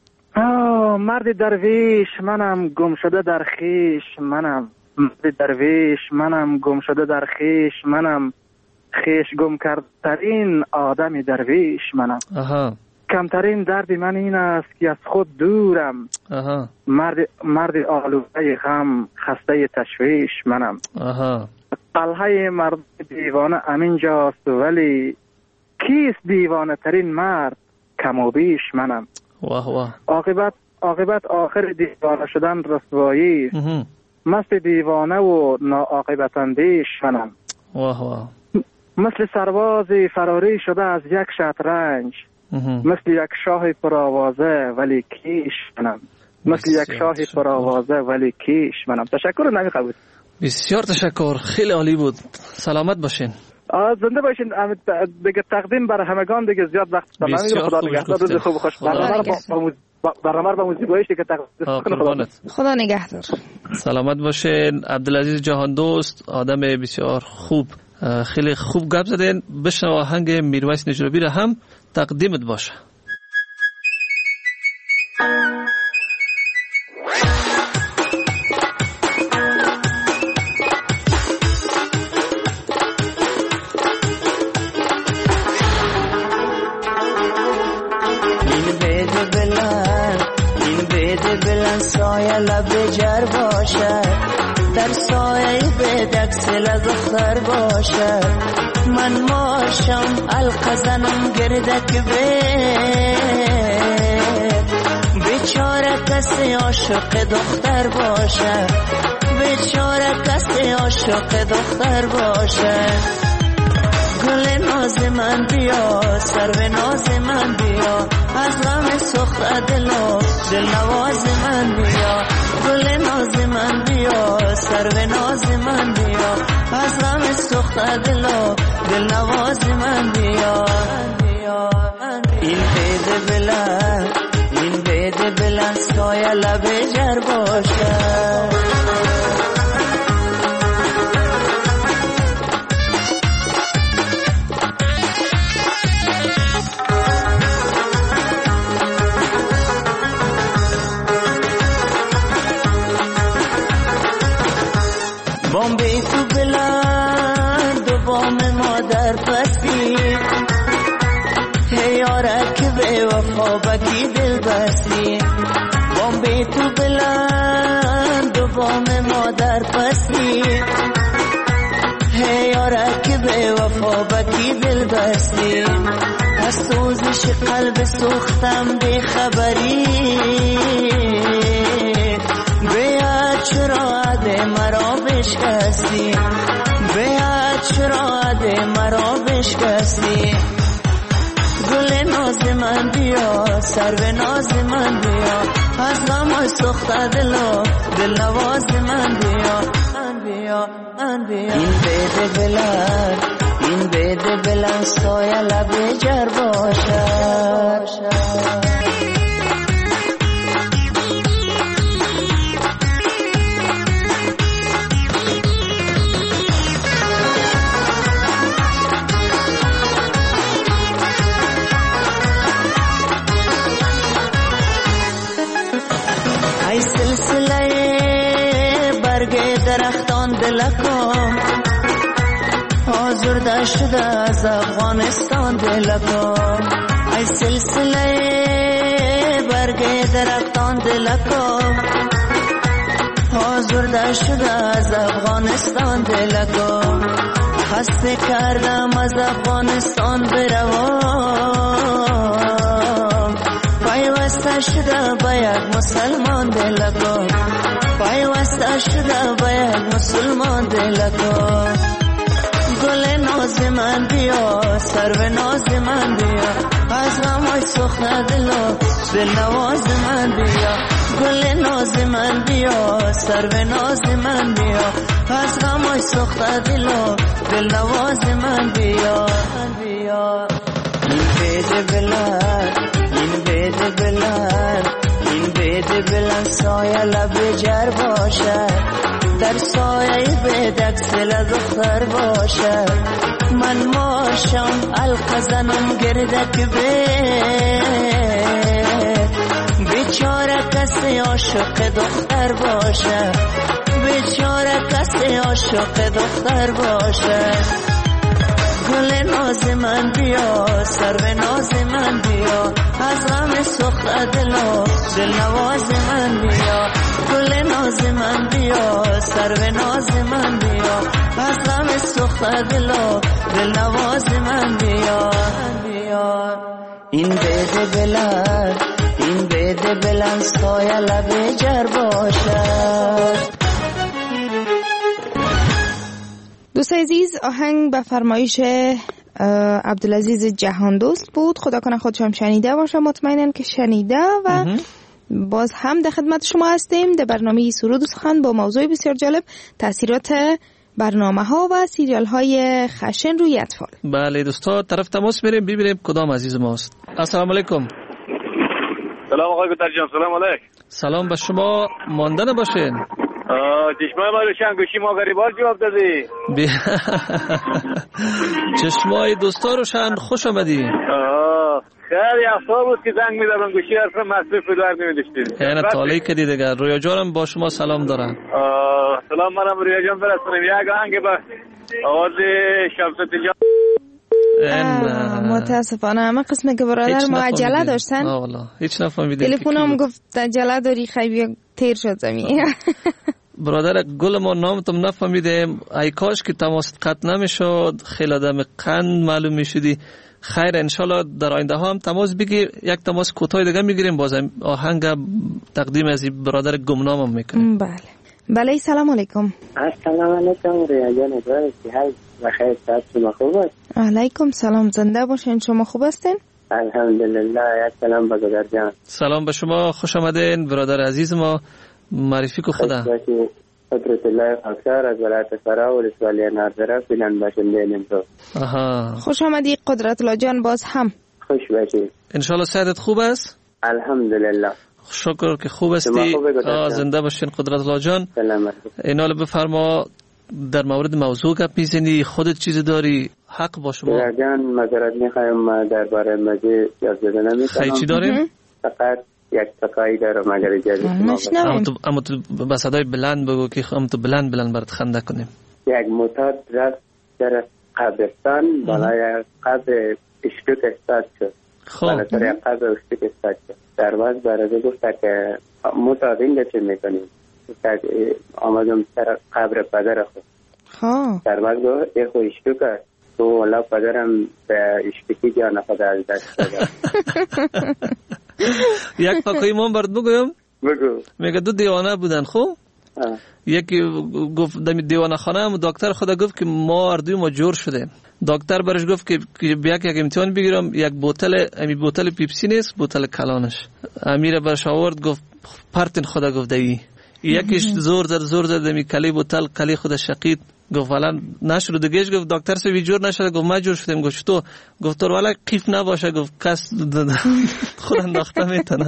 Speaker 4: آه مرد درویش منم گم شده در خیش منم، مرد درویش منم گم شده در خیش منم، خیش گم کردترین آدم درویش منم.
Speaker 10: آها
Speaker 4: کمترین درد من این است که از خود دورم.
Speaker 10: آها
Speaker 4: مرد مرد آلوده غم خسته تشویش منم.
Speaker 10: آها
Speaker 4: قلعه مرد دیوانه امینجاست، ولی کیست دیوانه ترین مرد کم و بیش منم.
Speaker 10: واه واه
Speaker 4: عاقبت عاقبت آخر دیوانه شدن رسوایی، مست دیوانه و ناعاقبت اندیش منم.
Speaker 10: واه واه
Speaker 4: مثل سربازی فراری شده از یک شطرنج، مثل یک شاه پرآوازه ولی کیش منم. مثل یک شاه پرآوازه ولی کیش منم. تشکر نمی قبول.
Speaker 10: بسیار تشکر، خیلی عالی بود. سلامت باشین.
Speaker 4: زنده باشین. دیگه تقدیم بر همگان دیگه زیاد وقت تمام. خدا نگهدار. روز خوب خوش. برنامه با موزیکایش دیگه تقدیم.
Speaker 11: خدا نگهدار.
Speaker 10: سلامت باشین. عبدالعزیز جهان دوست، آدم بسیار خوب، خیلی خوب گپ زدین. بشنو آهنگ میرویس نجروی را هم تقدیمت باشه.
Speaker 12: این بید بلند این بید بلند سایه لب جر باشه، در سایه بید اکسل از اختر باشه. من ماشم القزنم گردک بید، بیچاره کسی عاشق دختر باشه، بیچاره کسی عاشق دختر باشه. گل ناز من بیا سرو ناز من بیا از غم سخت دل و دل نواز من بیا گل ناز من بیا سرو ناز من بیا از غم سخت دل و دل نواز من بیا این بید بلند این بید بلند سایه لب جر باشه بام بی تو بلند و بام ما در پسی یارک به وفا بکی دل بستی بام بی تو بلند و بام ما در پسی یارک به وفا بکی دل بستی از سوزش قلب سوختم بی خبری بیاد چرا عده مرا بشکستی بیاد چرا عده مرا بشکستی گل ناز من بیا سرو ناز من بیا از غم سخت دل و دل نواز من بیا من بیا من بیا این بید بلند این بید بلند سایه لب جر باشه ای سلسله برگ درختان دلکم آزرده شده از افغانستان دلکم ای سلسله برگ درختان دلکم آزرده شده از افغانستان دلکم خسته کردم از افغانستان بروم پیوسته شده باید مسلمان دلکم پیوسته شده باید مسلمان دلکم گل ناز من بیا سرو ناز من بیا از غم سخت دل و دل نواز من بیا گل ناز من بیا سرو ناز من بیا از غم سخت دل و دل نواز من بیا این بید بلند این بید بلند این بید بلند سایه لب جر باشه در سایه بدکسل دختر باشه من ماشم القزنم گردک به بیچاره کسی عاشق دختر باشه بیچاره کسی عاشق دختر باشه گل ناز من بیا سرو ناز من بیا از غم سخت دل و دل نواز من بیا گل ناز من بیا سرو ناز من بیا از غم سخت دل و دل نواز من بیا این بید بلند این بید بلند سایه لب جر باشه.
Speaker 11: دوست عزیز آهنگ به فرمایش عبدالعزیز جهان دوست بود. خدا کنه خودشم شنیده باشه، مطمئنم که شنیده و باز هم در خدمت شما هستیم در برنامه سرود و سخن با موضوع بسیار جالب، تاثیرات برنامه ها و سریال های خشن روی اطفال.
Speaker 10: بله دوستا طرف تماس میریم ببینیم کدام عزیز ماست. السلام علیکم.
Speaker 13: سلام آقای گترجان. سلام علیکم.
Speaker 10: سلام به شما، مانده نباشین.
Speaker 13: چشمای ما روشن گوشی ما غریبار جواب دادی.
Speaker 10: چشمای دوستا روشن، خوش آمدی.
Speaker 13: خیلی افسار بود که زنگ میدادم گوشی حرف مصرف دار نمیداشتید.
Speaker 10: یعنی طالعی که دیده گر رویا جانم با شما سلام دارم.
Speaker 13: سلام منم رویا جان برسونیم یک آهنگ با آواز شمس تجان.
Speaker 11: متاسفانه همه قسمه که برادر ما عجله داشتن.
Speaker 10: آه والله هیچ نفهمیدم.
Speaker 11: تلفنم گفت عجله داری، خیلی تیر شد زمین.
Speaker 10: برادر گل ما نامتم نفهمیدم، ای کاش که تماس قطع نمیشد، خیلی آدم قند معلوم میشدی. خیر انشالله در آینده ها هم تماس بگیر، یک تماس کوتاه دیگه میگیریم، باز آهنگ تقدیم از برادر گمنامم میکنیم.
Speaker 11: بله بله. سلام علیکم.
Speaker 14: السلام علیکم ریا جان، دوستی های بخیر، صحت شما خوب است؟
Speaker 11: علیکم سلام، زنده باشین. شما خوب هستین؟
Speaker 14: الحمدلله. یک سلام به گدر جان.
Speaker 10: سلام به شما، خوش آمدین برادر عزیز ما. معرفی کو خدا.
Speaker 14: قدرت الله خاکسار از ولایت فرا و ولسوالی ناظره فیلن باشنده نمتو.
Speaker 10: آها،
Speaker 11: خوش آمدی قدرت الله جان. باز هم
Speaker 14: خوش باشی.
Speaker 10: انشالله صحتت خوب است؟
Speaker 14: الحمدلله.
Speaker 10: شکر که خوب هستی. زنده باشین قدرت الله جان.
Speaker 14: سلامت.
Speaker 10: اینال بفرما، در مورد موضوع گپ میزنی، خودت چیزی داری؟ حق با شما.
Speaker 14: برادر جان معذرت میخوایم درباره مزه یاد زده نمیتونم.
Speaker 10: خیلی چی داریم؟
Speaker 14: فقط یک تقایی دارم اگر اجازه
Speaker 11: شما
Speaker 10: بدید. اما تو با صدای بلند بگو که هم تو بلند بلند برات خنده کنیم.
Speaker 14: یک معتاد رفت در قبرستان، بالای قبر اشتوک استاد شد.
Speaker 10: خب
Speaker 14: بالاتر یک قبر اشتوک استاد شد. درواز برده گفت که معتاد اینجا چه میکنیم؟ آمدم سر قبر پدر خود.
Speaker 11: خب
Speaker 14: درواز گفت ای خو اشتوک است. تو والا پدرم به اشتوکی جان خود از دست داد.
Speaker 10: یک فقای ما برات بگویم؟
Speaker 14: بگو.
Speaker 10: میگه دو دیوانه بودن. خب یکی گفت دمی دیوانه خانه هم دکتر خدا گفت که ما اردوی ما جور شده. دکتر برش گفت که بیا که یک امتحان بگیرم، یک بوتل امی بوتل پیپسی نیست، بوتل کلانش. امیر برش آورد گفت پرتین خدا گفت دی. یکیش زور زد زور زد دمی کلی بوتل کلی خدا شقید. گفت والا نشد دیگهش. گفت دکتر سوی جور نشده. گفت ما جور شدیم. گفت تو؟ گفت تو والا قیف نباشه. گفت کس خود انداخته میتونه.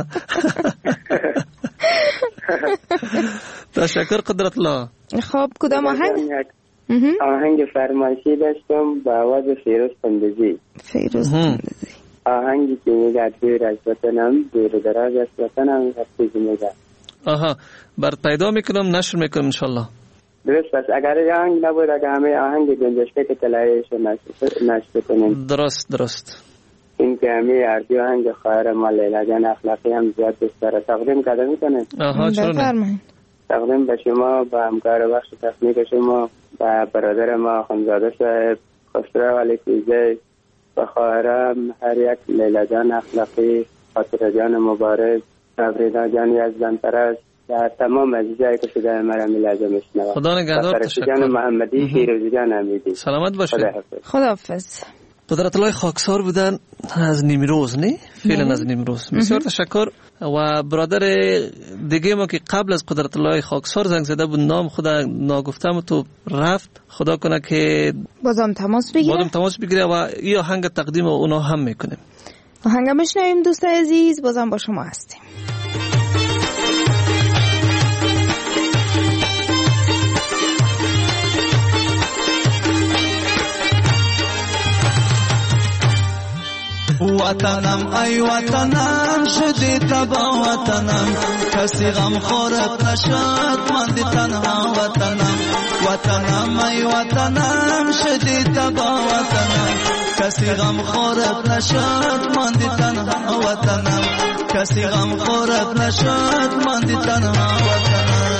Speaker 10: تشکر قدرت الله.
Speaker 11: خب کدام آهنگ؟
Speaker 14: آهنگ فرمایشی داشتم با آواز فیروز پندزی.
Speaker 11: فیروز پندزی
Speaker 14: آهنگی که میگه دور از وطنم، دور دراز از وطنم هستی میگه.
Speaker 10: آها، بر پیدا میکنم نشر میکنم انشالله.
Speaker 14: درست است. اگر آهنگ نبود اگر همه آهنگ گنجشته که تلایش نشته کنیم.
Speaker 10: درست درست.
Speaker 14: این که همه اردی آهنگ خواهر ما لیلا جان اخلاقی هم زیاد بستره تقدیم کرده میکنه.
Speaker 10: آها چرا
Speaker 14: تقدیم به شما، به همکار بخش تکنیک شما، به برادر ما خانزاده صاحب، خسرو علی کوزه، به خواهرم هر یک لیلا جان اخلاقی، خاطر جان مبارک، تبریدا جان یزدان پرست و تمام عزیزایی که صدای مرا میلازم میشنوند.
Speaker 10: خدا نگهدار. تشکر.
Speaker 14: جان محمدی، فیروزی جان امیدی.
Speaker 10: سلامت باشید.
Speaker 11: خداحافظ.
Speaker 10: قدرت الله خاکسار بودن از نیمروز، نه؟ فعلا از نیمروز. بسیار تشکر. و برادر دیگه ما که قبل از قدرت الله خاکسار زنگ زده بود، نام خدا ناگفتم تو رفت. خدا کنه که
Speaker 11: بازم تماس بگیره.
Speaker 10: بازم تماس بگیره و این آهنگ تقدیم اونا هم میکنیم.
Speaker 11: آهنگ میشنویم دوست عزیز. بازم با شما هستیم.
Speaker 15: وطنم ای وطنم شدی تبا وطنم، کسی غم خورت نشد ماندی تنها وطنم. وطنم ای وطنم شدی تبا وطنم، کسی غم خورت نشد ماندی تنها وطنم. کسی غم خورت نشد ماندی تنها وطنم.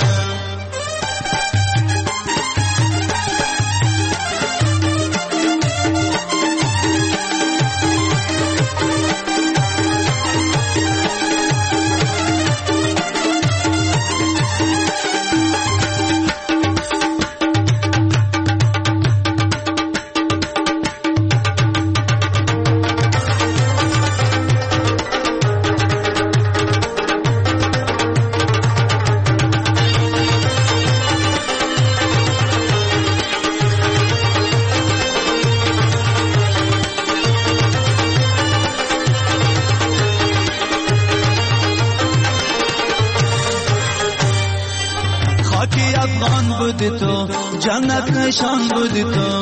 Speaker 15: بودی تو جنت نشان بودی تو،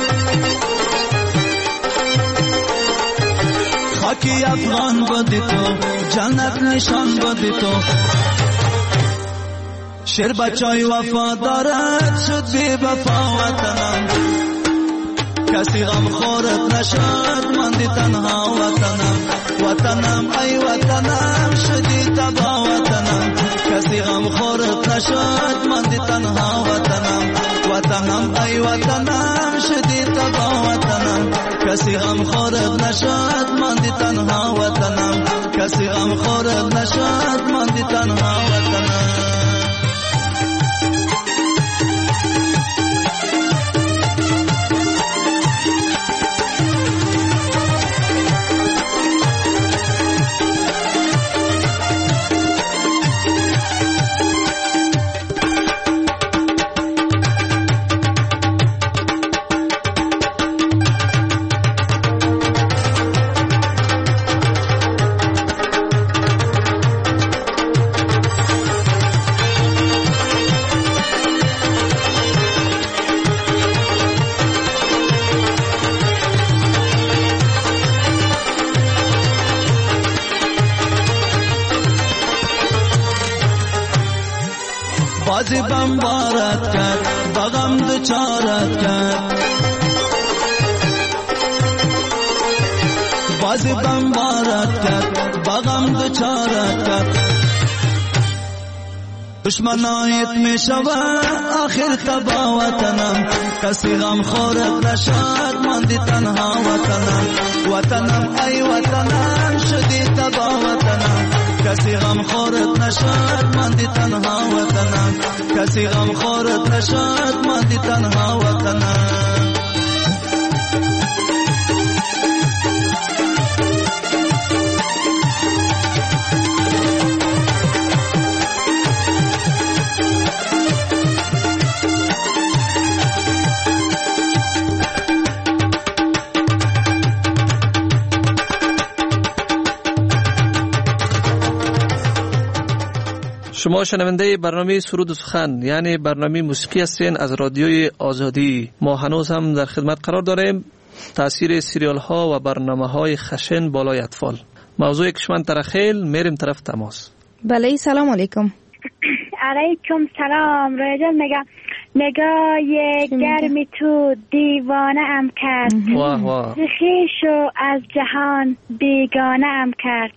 Speaker 15: خاکی افغان بودی تو جنت نشان بودی تو. شیر بچای وفادارت شد بی وفا وطنم، کسی غم خورت نشد ماندی تنها وطنم. وطنم ای وطنم شدی تبا وطنم، کسی غم خورت نشد ماندی تنها وطنم. وطنم ای وطنم شدی تبا وطنم، کسی غم خورت نشد ماندی تنها وطنم. کسی غم خورت نشد ماندی تنها وطنم. بازی بمبارت کرد بغم دچارت کرد بازی بمبارت کرد بغم دچارت کرد دشمنایت می شود آخر تبا وطنم کسی غم خورت نشد ماندی تنها وطنم وطنم ای وطنم شدی تبا وطنم کسی غم خورت نشد ماندی تنها وطنم کسی غم خورت نشد ماندی تنها وطنم
Speaker 10: شما شنونده برنامه سرود و سخن یعنی برنامه موسیقی هستین از رادیوی آزادی. ما هنوز هم در خدمت قرار داریم. تاثیر سریال ها و برنامه های خشن بالای اطفال. موضوع کشمن ترخیل میریم طرف تماس.
Speaker 11: بله سلام علیکم.
Speaker 16: علیکم سلام. رایجان میگم نگاه گرمی تو دیوانه ام کرد.
Speaker 10: واه واه.
Speaker 16: خویشو از جهان بیگانه ام کرد.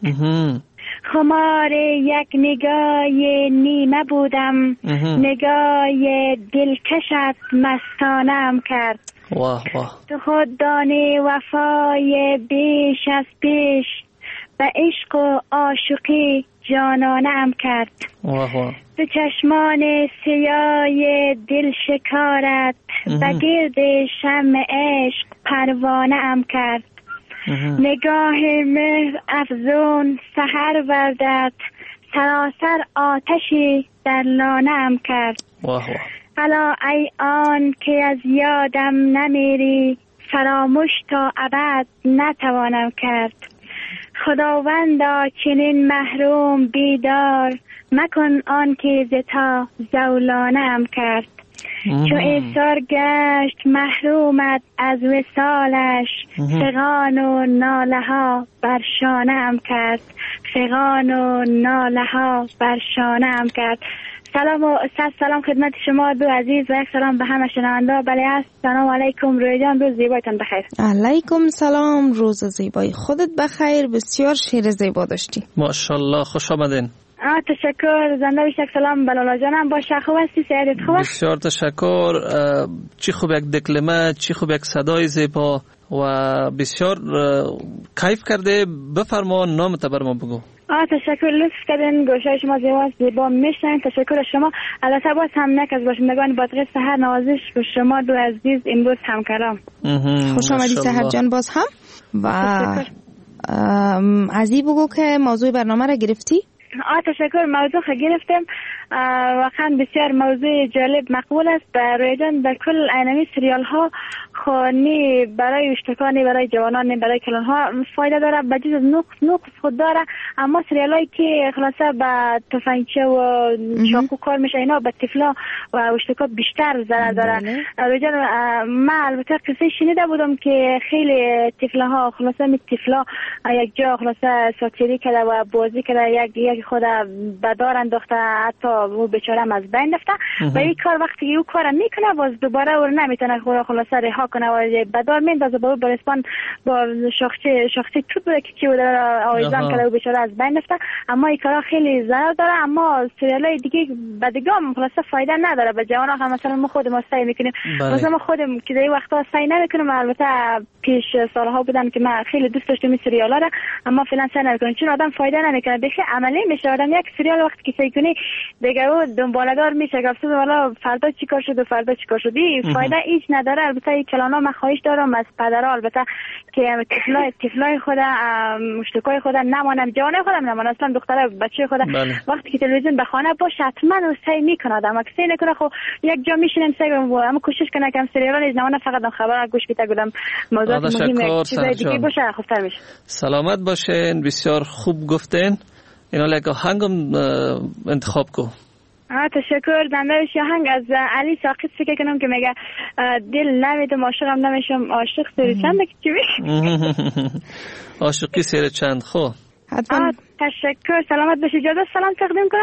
Speaker 16: خمار یک نگاه نیمه بودم، نگاه دلکشت مستانم کرد.
Speaker 10: واه واه.
Speaker 16: تو خود دانی وفای بیش از پیش، به عشق و عاشقی جانانم کرد.
Speaker 10: واه واه.
Speaker 16: تو چشمان سیاه دل شکارت، به گرد شمع عشق پروانه ام کرد. نگاه مهر افزون سحر وردت، سراسر آتشی در لانه‌ام کرد.
Speaker 10: واه واه.
Speaker 16: الا ای آن که از یادم نمیری، فراموش تا ابد نتوانم کرد. خداوندا چنین محروم بیدار، مکن آن که ز تا زولانه‌ام کرد. چو ایثار گشت محرومت از وصالش، فغان و ناله ها بر شانه ام کرد. فغان و ناله ها بر شانه ام کرد. سلام و صد سلام خدمت شما دو عزیز و یک سلام به همه شنونده. بله است. سلام علیکم روی جان، روز زیبایتان بخیر.
Speaker 11: علیکم سلام، روز زیبای خودت بخیر. بسیار شعر زیبا داشتی.
Speaker 10: ماشاءالله، خوش آمدین.
Speaker 16: آه تشکر. زنده بشک. سلام بلالا جانم، باشه خوب هستی؟ سعادت خوب؟
Speaker 10: بسیار تشکر. چی خوب یک دکلمه، چی خوب یک صدای زیبا و بسیار کیف کرده. بفرما نامت بر ما بگو.
Speaker 16: آه تشکر، لطف کردین. گوشه شما زیبا زیبا میشنن. تشکر از شما. البته باز هم یک از باشندگان بادغیس سحر نوازش به شما دو عزیز امروز همکارم.
Speaker 11: خوش آمدی سحر جان باز هم. و از این بگو که موضوع برنامه را گرفتی؟
Speaker 16: آه تشکر. موضوع خود گرفتم. واقعا بسیار موضوع جالب مقبول است. روی جان در کل اینمی سریال ها خانی برای اشتکانی، برای جوانان، برای کلان ها فایده داره، بجز از نقص نقص خود داره. اما سریال هایی که خلاصه به تفنگچه و چاقو کار میشه اینا به طفلا و اشتکا بیشتر ضرر داره. روی جان من البته قصه شنیده بودم که خیلی طفلا ها خلاصه می طفلا یک جا خلاصه ساتیری کرده و بازی کرده، یک یک خود به دار انداخته، حتی او بیچاره از بین رفته و این کار وقتی او کار میکنه باز دوباره او نمیتونه خلاصه رها کنه و بدار میندازه با او برسپان با شاخچه شاخچه توپ بوده که چی بوده آویزان کرده و بیچاره از بین رفته. اما این کارا خیلی ضرر داره. اما سریالای دیگه بدگام خلاصه فایده نداره. به جوانا هم مثلا ما خودمون سعی میکنیم، مثلا ما خودم که در وقتا سعی نمیکنیم. البته پیش سالها بودن که من خیلی دوست داشتم این سریالا را، اما فعلا سعی نمیکنم چون آدم فایده نمیکنه. بخیر عملی میشه. آدم یک سریال وقتی که سعی کنی دیگه او دنباله‌دار میشه که اصلا والا فردا چیکار شد و فردا چیکار شد. فایده هیچ نداره. البته این کلانا من خواهش دارم از پدرها البته که طفلای طفلای خود مشتکای خود نمانم، جوانای خودم نمانم، اصلا دختر بچه خود وقتی که تلویزیون به خانه باشه حتما و سعی میکنه. آدم اگه سعی نکنه خب یک جا میشینن سعی کنم اما کوشش کنه که سریالا نمونه فقط خبر گوش بده گفتم موضوعات مهم چیزای دیگه باشه خوبتر میشه.
Speaker 10: سلامت باشین. بسیار خوب گفتین. اینا لگه هنگم انتخاب کو.
Speaker 16: آه تشکر. دندرش آهنگ از علی ساقط فکر کنم که میگه دل نمیدم عاشقم نمیشم عاشق سر چند که چی میگه
Speaker 10: عاشقی سر چند. خو
Speaker 16: آه تشکر. سلامت باشی. اجازه سلام تقدیم کنم.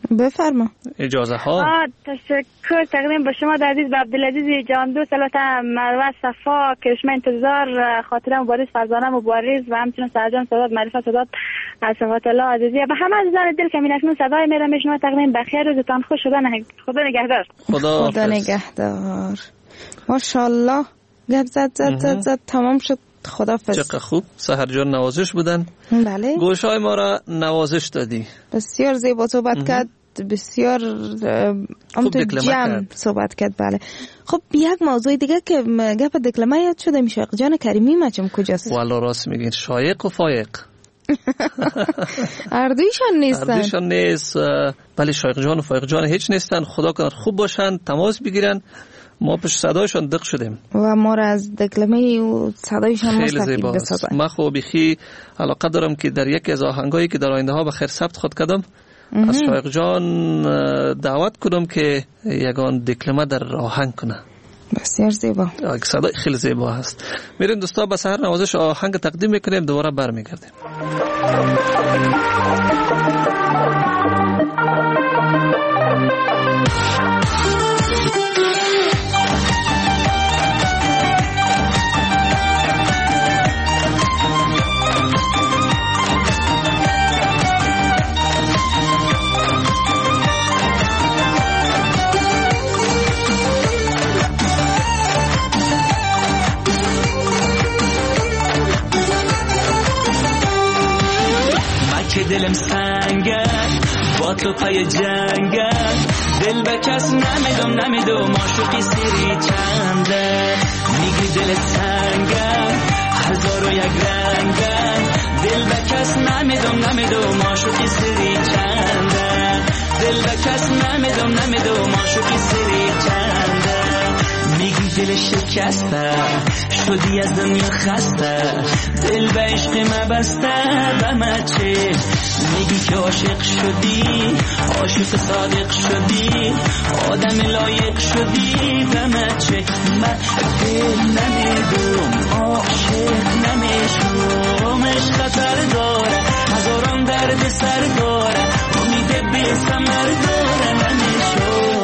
Speaker 11: بفرما.
Speaker 10: اجازه ها.
Speaker 16: تشکر تقدیم به شما عزیز، به عبدالعزیز جان دوست، البته مروه صفا که شما انتظار خاطره مبارز فرزانه مبارز و همچنین سرجان سادات معرفت سادات از صفات الله عزیزی و همه عزیزان دل که می نکنون صدای میرا میشنوه تقدیم بخیر روزتان خوش. خدا نه خدا نگهدار.
Speaker 10: خدا
Speaker 11: خدا نگهدار. ماشاءالله گپ زد زد زد زد تمام شد. خدافظ.
Speaker 10: چقدر خوب. سحر جان نوازش بودن.
Speaker 11: بله.
Speaker 10: گوشای ما را نوازش دادی.
Speaker 11: بسیار زیبا صحبت کرد، بسیار همونطور جمع صحبت کرد. بله. خب یک موضوع دیگه که گپ دکلمه یاد شده میشه جان کریمی مچم کجاست؟
Speaker 10: والا راست میگین شایق و فایق.
Speaker 11: اردویشان نیستن.
Speaker 10: اردویشان نیست. بله شایق جان و فایق جان هیچ نیستن. خدا کنه خوب باشن، تماس بگیرن. ما پشت صدایشان دق شدیم و
Speaker 11: ما را از دکلمه و صدایشان مستفید بسازن.
Speaker 10: من خب بخی علاقه دارم که در یکی از آهنگایی که در آینده ها به خیر ثبت خود کردم از شایق جان دعوت کنم که یگان دکلمه در آهنگ کنه.
Speaker 11: بسیار زیبا.
Speaker 10: صدای خیلی زیبا هست. میریم دوستا به سحر نوازش آهنگ تقدیم میکنیم، دوباره برمیگردیم.
Speaker 17: که دلم سنگه با تو پای جنگه دل به کس نمیدم نمیدم عاشقی سری چنده میگی دل سنگه هزار و یک رنگه دل به کس نمیدم نمیدم عاشقی سری چنده دل به کس نمیدم نمیدم عاشقی سری چنده میگی دل شکسته شدی از دنیا خسته دل به عشق مبسته بمه چه میگی که عاشق شدی عاشق صادق شدی آدم لایق شدی بمه چه من دل نمیدم عاشق نمیشم عشق خطر داره هزاران درد سر داره امید بی ثمر داره نمیشم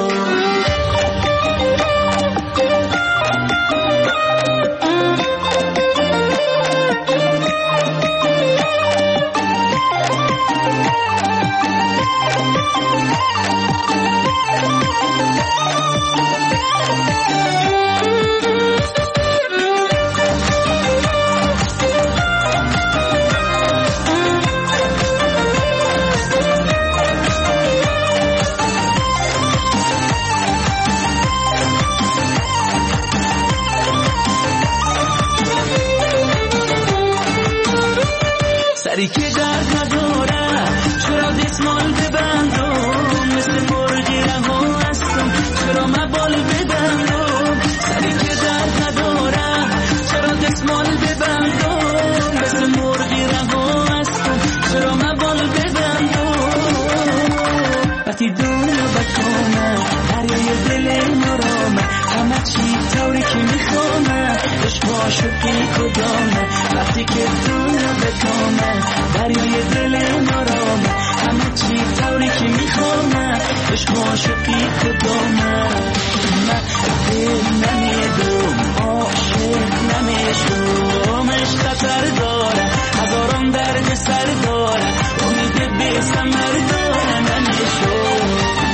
Speaker 17: سری که درد نداره چرا دستمال ببندم مثل مرغی رها هستم چرا مبال ببندم سری که درد نداره چرا دستمال ببندم مثل مرغی رها هستم چرا مبال ببندم وقتی دونه بکنه دریای دل نرامه همه چی طوری که میخوامه عشق و عاشقی کدامه وقتی که دونه بکنه دریای دل نرامه همه چی طوری که میخوامه عشق و عاشقی کدامه من دل نمیدم عاشق نمیشم عشق خطر داره هزاران درد سر داره امید بی ثمر داره نمیشم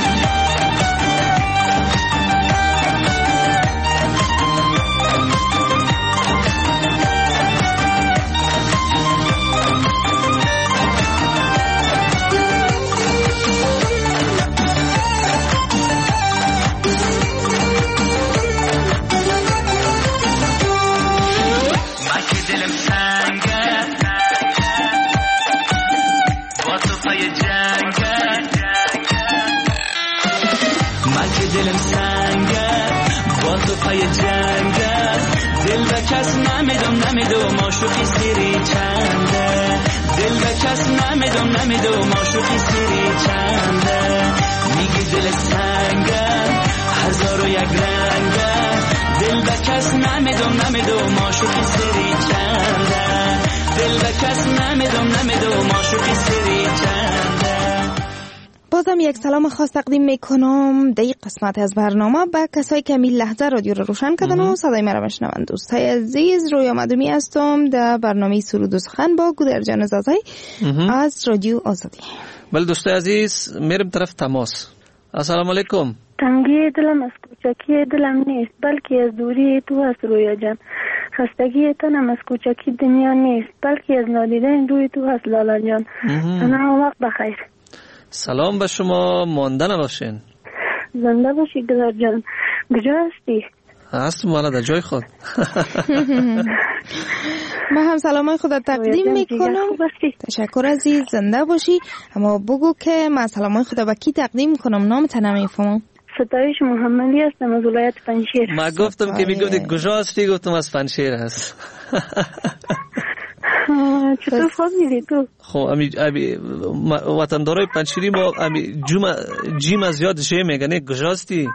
Speaker 17: دلم سنگه با تو پای جنگه دل به کس نمیدم نمیدم عاشقی سری چنده دل به کس نمیدم نمیدم عاشقی سری چنده میگی دل سنگه هزار و یک رنگه دل به کس نمیدم نمیدم عاشقی سری چنده دل به کس نمیدم نمیدم عاشقی سری چنده.
Speaker 11: بازم یک سلام خاص تقدیم میکنم در این قسمت از برنامه به کسایی که می لحظه رادیو رو روشن کردن و صدای مرا بشنوند. دوستای عزیز، روی آمدمی هستم در برنامه سرود و سخن با گودرجان زازای از رادیو آزادی.
Speaker 10: بله دوستای عزیز، میرم طرف تماس. السلام علیکم.
Speaker 16: تنگی دلم از کوچکی دلم نیست، بلکه از دوری تو هست رویا جان. خستگی تنم از کوچکی دنیا نیست، بلکه از نادیدن روی تو هست لالا جان. تنها وقت بخیر.
Speaker 10: سلام به شما، مانده نباشین.
Speaker 16: زنده باشی گذار جان. کجا هستی؟
Speaker 10: هستم والا در جای خود.
Speaker 11: من هم سلامای خود تقدیم میکنم. تشکر عزیز، زنده باشی. اما بگو که من سلامای خود با کی تقدیم میکنم؟ نام تا نمیفهمم.
Speaker 16: ستایش محمدی هستم از ولایت پنجشیر.
Speaker 10: من گفتم که میگفتی کجا هستی، گفتم از پنجشیر هست.
Speaker 16: چطور خواب میدی تو؟
Speaker 10: خب امی امی وطندارای پنجشیری ما امی جوم جیم از یاد شه میگنه کجاستی؟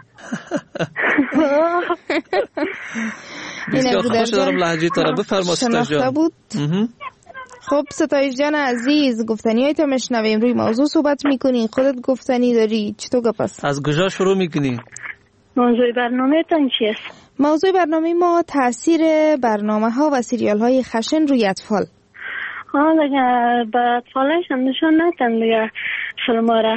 Speaker 10: بسیار خوش دارم لهجه تو را بفرما ستایش جان.
Speaker 11: خب ستایش جان عزیز، گفتنی های تا مشنویم، روی موضوع صحبت میکنی، خودت گفتنی داری، چطور گپ است؟
Speaker 10: از کجا شروع میکنی؟
Speaker 16: موضوع برنامه تان چی است؟
Speaker 11: موضوع برنامه ما تاثیر برنامه ها و سریال های خشن روی اطفال.
Speaker 16: ها دیگه با اطفالش هم نشان ندن دیگه فیلم ها را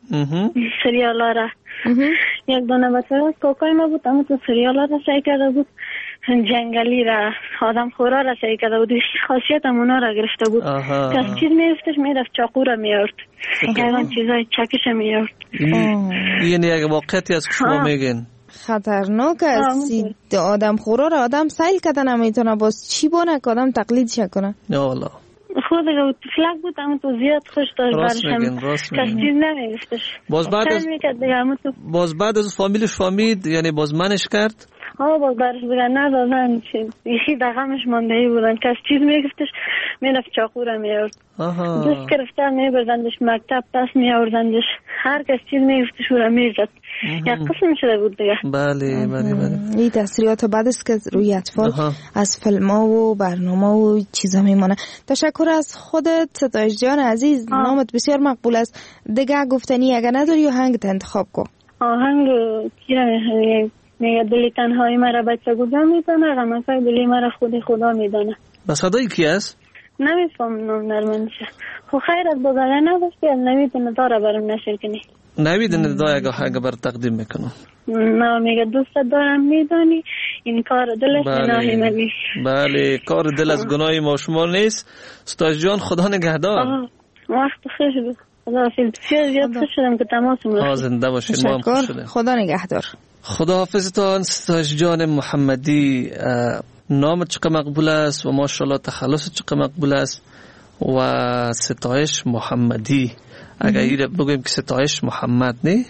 Speaker 16: سریال ها را. یک دونه بطور کوکای ما بود، اما تو سریال ها را سعی کرده بود جنگلی را، آدم خورا را سعی کرده بود، خاصیت هم اونا را گرفته بود که از چیز میرفتش میرفت چاقو را میارد، یکیان چیزای چکش میارد.
Speaker 10: این یک واقعیتی از شما میگین
Speaker 11: خطرناک است. آدم خورا را آدم سیل کردن نمیتونه، باز چی بانه که آدم تقلیدش کنه.
Speaker 10: نه والا
Speaker 16: خود دیگه فلک بود، اما تو زیاد خوش داشت برشم کس چیز نمیگفتش.
Speaker 10: باز بعد از باز بعد از فامیلش فامید، یعنی باز منش کرد.
Speaker 16: ها باز برش بگن ندادن، یکی دقمش ماندهی بودن، کس چیز میگفتش میرفت چاقو را میارد، دوست گرفتن میبردندش مکتب، پس میاوردندش، هر کس چیز میگفتش او را میزد. یک قسم شده بود دیگه.
Speaker 10: بله بله بله.
Speaker 11: این تاثیرات بعد است که روی اطفال از فیلم ها و برنامه و چیزا میمونه. تشکر از خودت ستایش جان عزیز، نامت بسیار مقبول است. دیگه گفتنی اگر نداری آهنگ انتخاب کن.
Speaker 16: آهنگ کیرا میگه دلی تنهایی مرا بچه گذار میدانه، غمکای دلی مرا خودی خدا میدانه.
Speaker 10: با صدای کی است؟
Speaker 16: نمیفهمم نرمانشه. خب خیر از بگره نداشتی، از نوید نداره برم نشر کنی.
Speaker 10: نوید نداره اگه آهنگ بر تقدیم میکنم.
Speaker 16: نه میگه دوست دارم میدانی، این کار دلش گناهی مگی.
Speaker 10: بله کار دل از گناهی ما شما نیست. ستایش جان خدا نگهدار.
Speaker 16: وقت خوش بود. خدا بسیار زیاد خوش شدم که تماسم
Speaker 10: رسید. زنده باشید، ما هم خوش شدیم.
Speaker 11: خدا نگهدار.
Speaker 10: خداحافظتان ستایش جان محمدی. نامت چقدر مقبول است و ماشاءالله تخلصت چقدر مقبول است. و ستایش محمدی، اگر ایره بگویم که ستایش محمد نه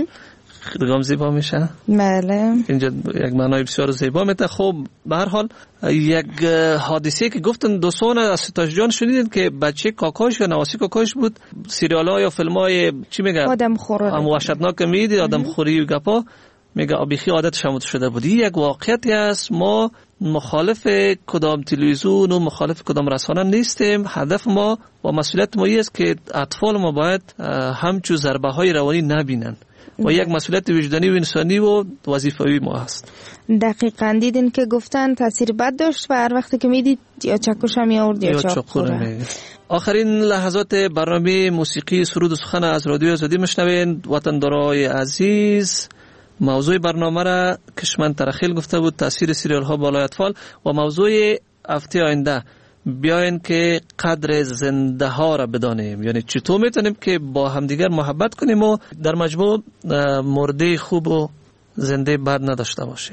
Speaker 10: خیلی زیبا میشه.
Speaker 11: بله
Speaker 10: اینجا یک معنای بسیار زیبا میده. خب به هر حال یک حادثه که گفتن دوستان از ستایش جان شنیدین که بچه کاکاش یا نواسی کاکاش بود، سریال ها یا فیلم های چی میگه
Speaker 11: آدم خوره
Speaker 10: هم وحشتناک میدید، آدم خوری و گپا میگه آبیخی عادت شمود شده بود. یک واقعیتی است. ما مخالف کدام تلویزیون و مخالف کدام رسانه نیستیم. هدف ما و مسئولیت ما است که اطفال ما باید همچو ضربه های روانی نبینن و یک مسئولیت وجدانی و انسانی و وظیفوی ما هست.
Speaker 11: دقیقاً دیدین که گفتن تاثیر بد داشت و هر وقتی که میدید یا چکش هم میآورد یا چاقوره.
Speaker 10: آخرین لحظات برنامه موسیقی سرود و سخن از رادیو آزادی میشنوین. وطندارای عزیز، موضوع برنامه را کشمن ترخیل گفته بود، تاثیر سریال ها بالای اطفال، و موضوع هفته آینده بیاین که قدر زنده ها را بدانیم، یعنی چطور میتونیم که با همدیگر محبت کنیم و در مجموع مرده خوب و زنده بد نداشته باشیم.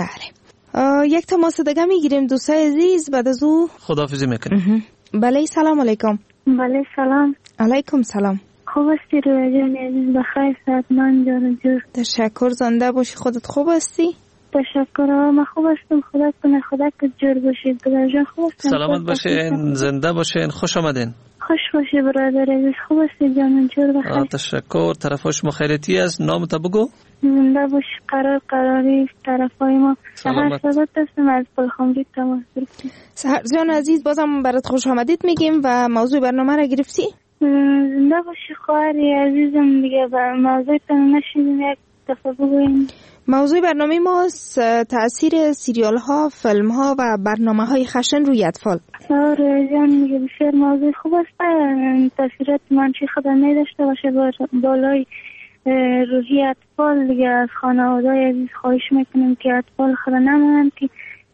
Speaker 11: بله یک تماس دیگه میگیریم دوستای عزیز، بعد از او
Speaker 10: خداحافظی میکنیم.
Speaker 11: بله سلام علیکم.
Speaker 16: بله سلام.
Speaker 11: علیکم سلام.
Speaker 16: خوب هستی رویا جان عزیز؟ بخیر صحتمند جان جور.
Speaker 11: تشکر، زنده باشی. خودت خوب هستی؟
Speaker 16: تشکر، من خوب هستم. خدا کنه خدا که جور باشید. برادر جان خوب هستم.
Speaker 10: سلامت باشین، زنده باشین، خوش آمدین.
Speaker 16: خوش باشی برادر عزیز. خوب هستی جان جور؟ بخیر.
Speaker 10: تشکر. طرفاش ما خیرتی است. نام تو بگو.
Speaker 16: زنده باشی. قرار قراری طرفای ما.
Speaker 10: سلامت.
Speaker 16: سلامت هستم. از پلخمری تماس گرفتیم.
Speaker 11: سحر جان عزیز، بازم برات خوش آمدید میگیم و موضوع برنامه را گرفتی؟
Speaker 16: زنده باشی خواهری عزیزم. دیگه با موضوع تن نشیدیم، یک دفعه بگویم.
Speaker 11: موضوع برنامه ما تأثیر سریال ها، فیلم ها و برنامه های خشن روی اطفال.
Speaker 16: آره جان، دیگه بسیار موضوع خوب است. تأثیرات منفی خود نداشته باشه بالای روحی اطفال. دیگه از خانواده‌های عزیز خواهش میکنم که اطفال خود نمانند که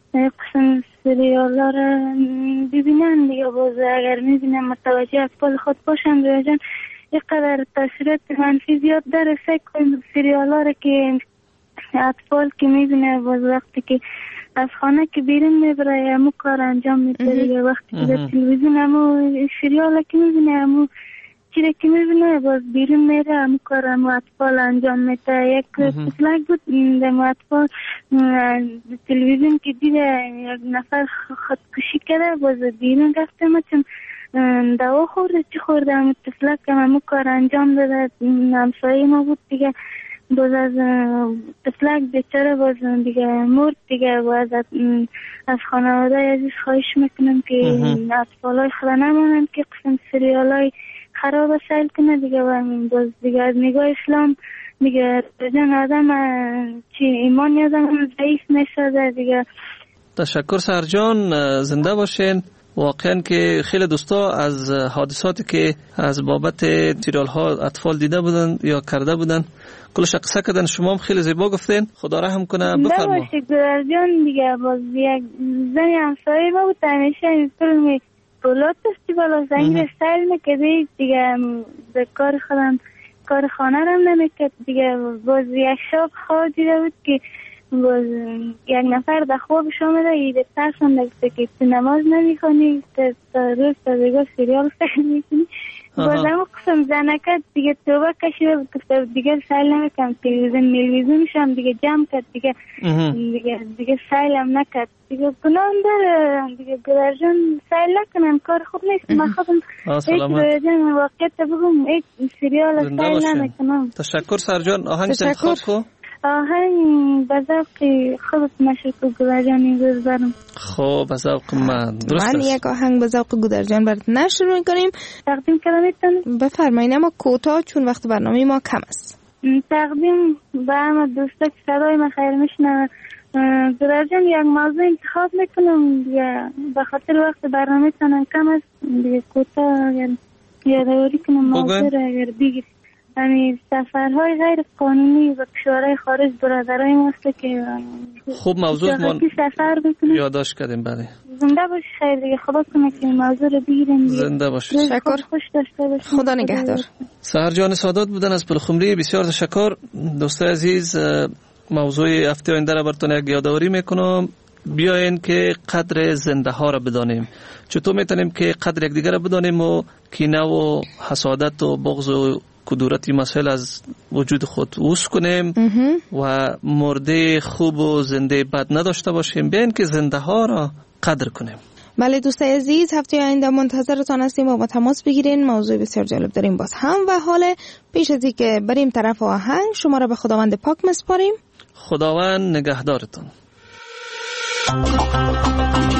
Speaker 16: قسم سریال ها را ببینن. دیگه باز اگر میبینن متوجه اطفال خود باشن. دیگه جان یقدر تأثیرات منفی زیاد داره. سعی کنیم سریال ها را که اطفال که میبینه باز وقتی که از خانه که بیرون میبره همو کار انجام میده. دیگه وقتی که در تلویزیون همو سریال که میبینه همو چیزی که میبینه باز بیرون میره همو کار همو اطفال انجام میده. یک طفلک بود در اطفال تلویزیون که دیده یک نفر خودکشی کرده، باز بیرون رفته مثلا دوا خورده چی خورده همو طفلک همو کار انجام داده. همسایه ما بود دیگه، باز از طفلک بیچاره باز دیگه مرد. دیگه باز از خانواده عزیز خواهش میکنم که اطفالای خدا نمانند که قسم سریال های خراب سیل کنه. دیگه باز دیگه از نگاه اسلام دیگه جن آدم چی ایمان آدم ضعیف میشه. دیگه
Speaker 10: تشکر سرجان، زنده باشین. واقعا که خیلی دوستا از حادثاتی که از بابت سریال ها اطفال دیده بودن یا کرده بودن کلش قصه کردن. شما هم خیلی زیبا گفتین، خدا رحم کنه. بفرما.
Speaker 16: نباشه گرجان دیگه باز یک زنی همسایه ما بود همیشه این فیلم پولاد دستی بالا زنگ سیل میکرده. دیگه به کار خودم کار خانه رم نمیکرد. دیگه باز یک شب خواه دیده بود که باز یک نفر در خوابش آمده ایده ترسم دکته که تو نماز نمیخونی تا روز تا دیگه سریال سیل میکنی. باز همون قسم زنکت دیگه توبه کشیده بود که دیگه سیل نمیکنم. تلویزیون ملویزونش هم دیگه جمع کرد. دیگه دیگه دیگه سیل هم نکرد. دیگه گناه داره دیگه گرجان سیل نکنم، کار خوب نیست. من خودم ایک گرجان واقعیت بگم ایک سریال سیل نمیکنم.
Speaker 10: تشکر سرجان. آهنگ انتخاب کو؟
Speaker 16: آهنگ به ذوق خودت مشکل گودرجان این برم.
Speaker 10: خب به ذوق من درست
Speaker 11: من یک آهنگ به ذوق گودرجان برات نشر میکنیم.
Speaker 16: تقدیم کردم.
Speaker 11: بفرمایید اما کوتاه چون وقت برنامه ما کم است.
Speaker 16: تقدیم به همه دوستا که صدای من خیر میشنن. گودرجان یک موضوع انتخاب میکنم دیگه به خاطر وقت برنامه تنم کم است. دیگه کوتاه اگر یادآوری کنم موضوع را اگر بگید. همین سفرهای غیر قانونی و کشورهای خارج برادرای ماست که
Speaker 10: خوب موضوع من
Speaker 16: سفر بکنیم.
Speaker 10: یادداشت کردیم. بله
Speaker 16: زنده باشی خیر دیگه. خدا کنه که موضوع رو بگیریم.
Speaker 10: زنده باشی.
Speaker 11: تشکر.
Speaker 16: خوش داشته باشی.
Speaker 11: خدا نگهدار.
Speaker 10: سحرجان سادات بودن از پلخمری. بسیار تشکر دوستای عزیز. موضوع هفته آینده را براتون یک یادآوری میکنم. بیاین که قدر زنده ها را بدانیم. چطور میتونیم که قدر یک دیگر را بدانیم و کینه و حسادت و بغض و کدورتی مسائل از وجود خود اوس کنیم و مرده خوب و زنده بد نداشته باشیم. بیاین که زنده ها را قدر کنیم.
Speaker 11: بله دوستای عزیز، هفته آینده منتظرتان هستیم و با تماس بگیرین. موضوع بسیار جالب داریم باز هم. و حال پیش از اینکه بریم طرف آهنگ شما را به خداوند پاک مسپاریم.
Speaker 10: خداوند نگهدارتان.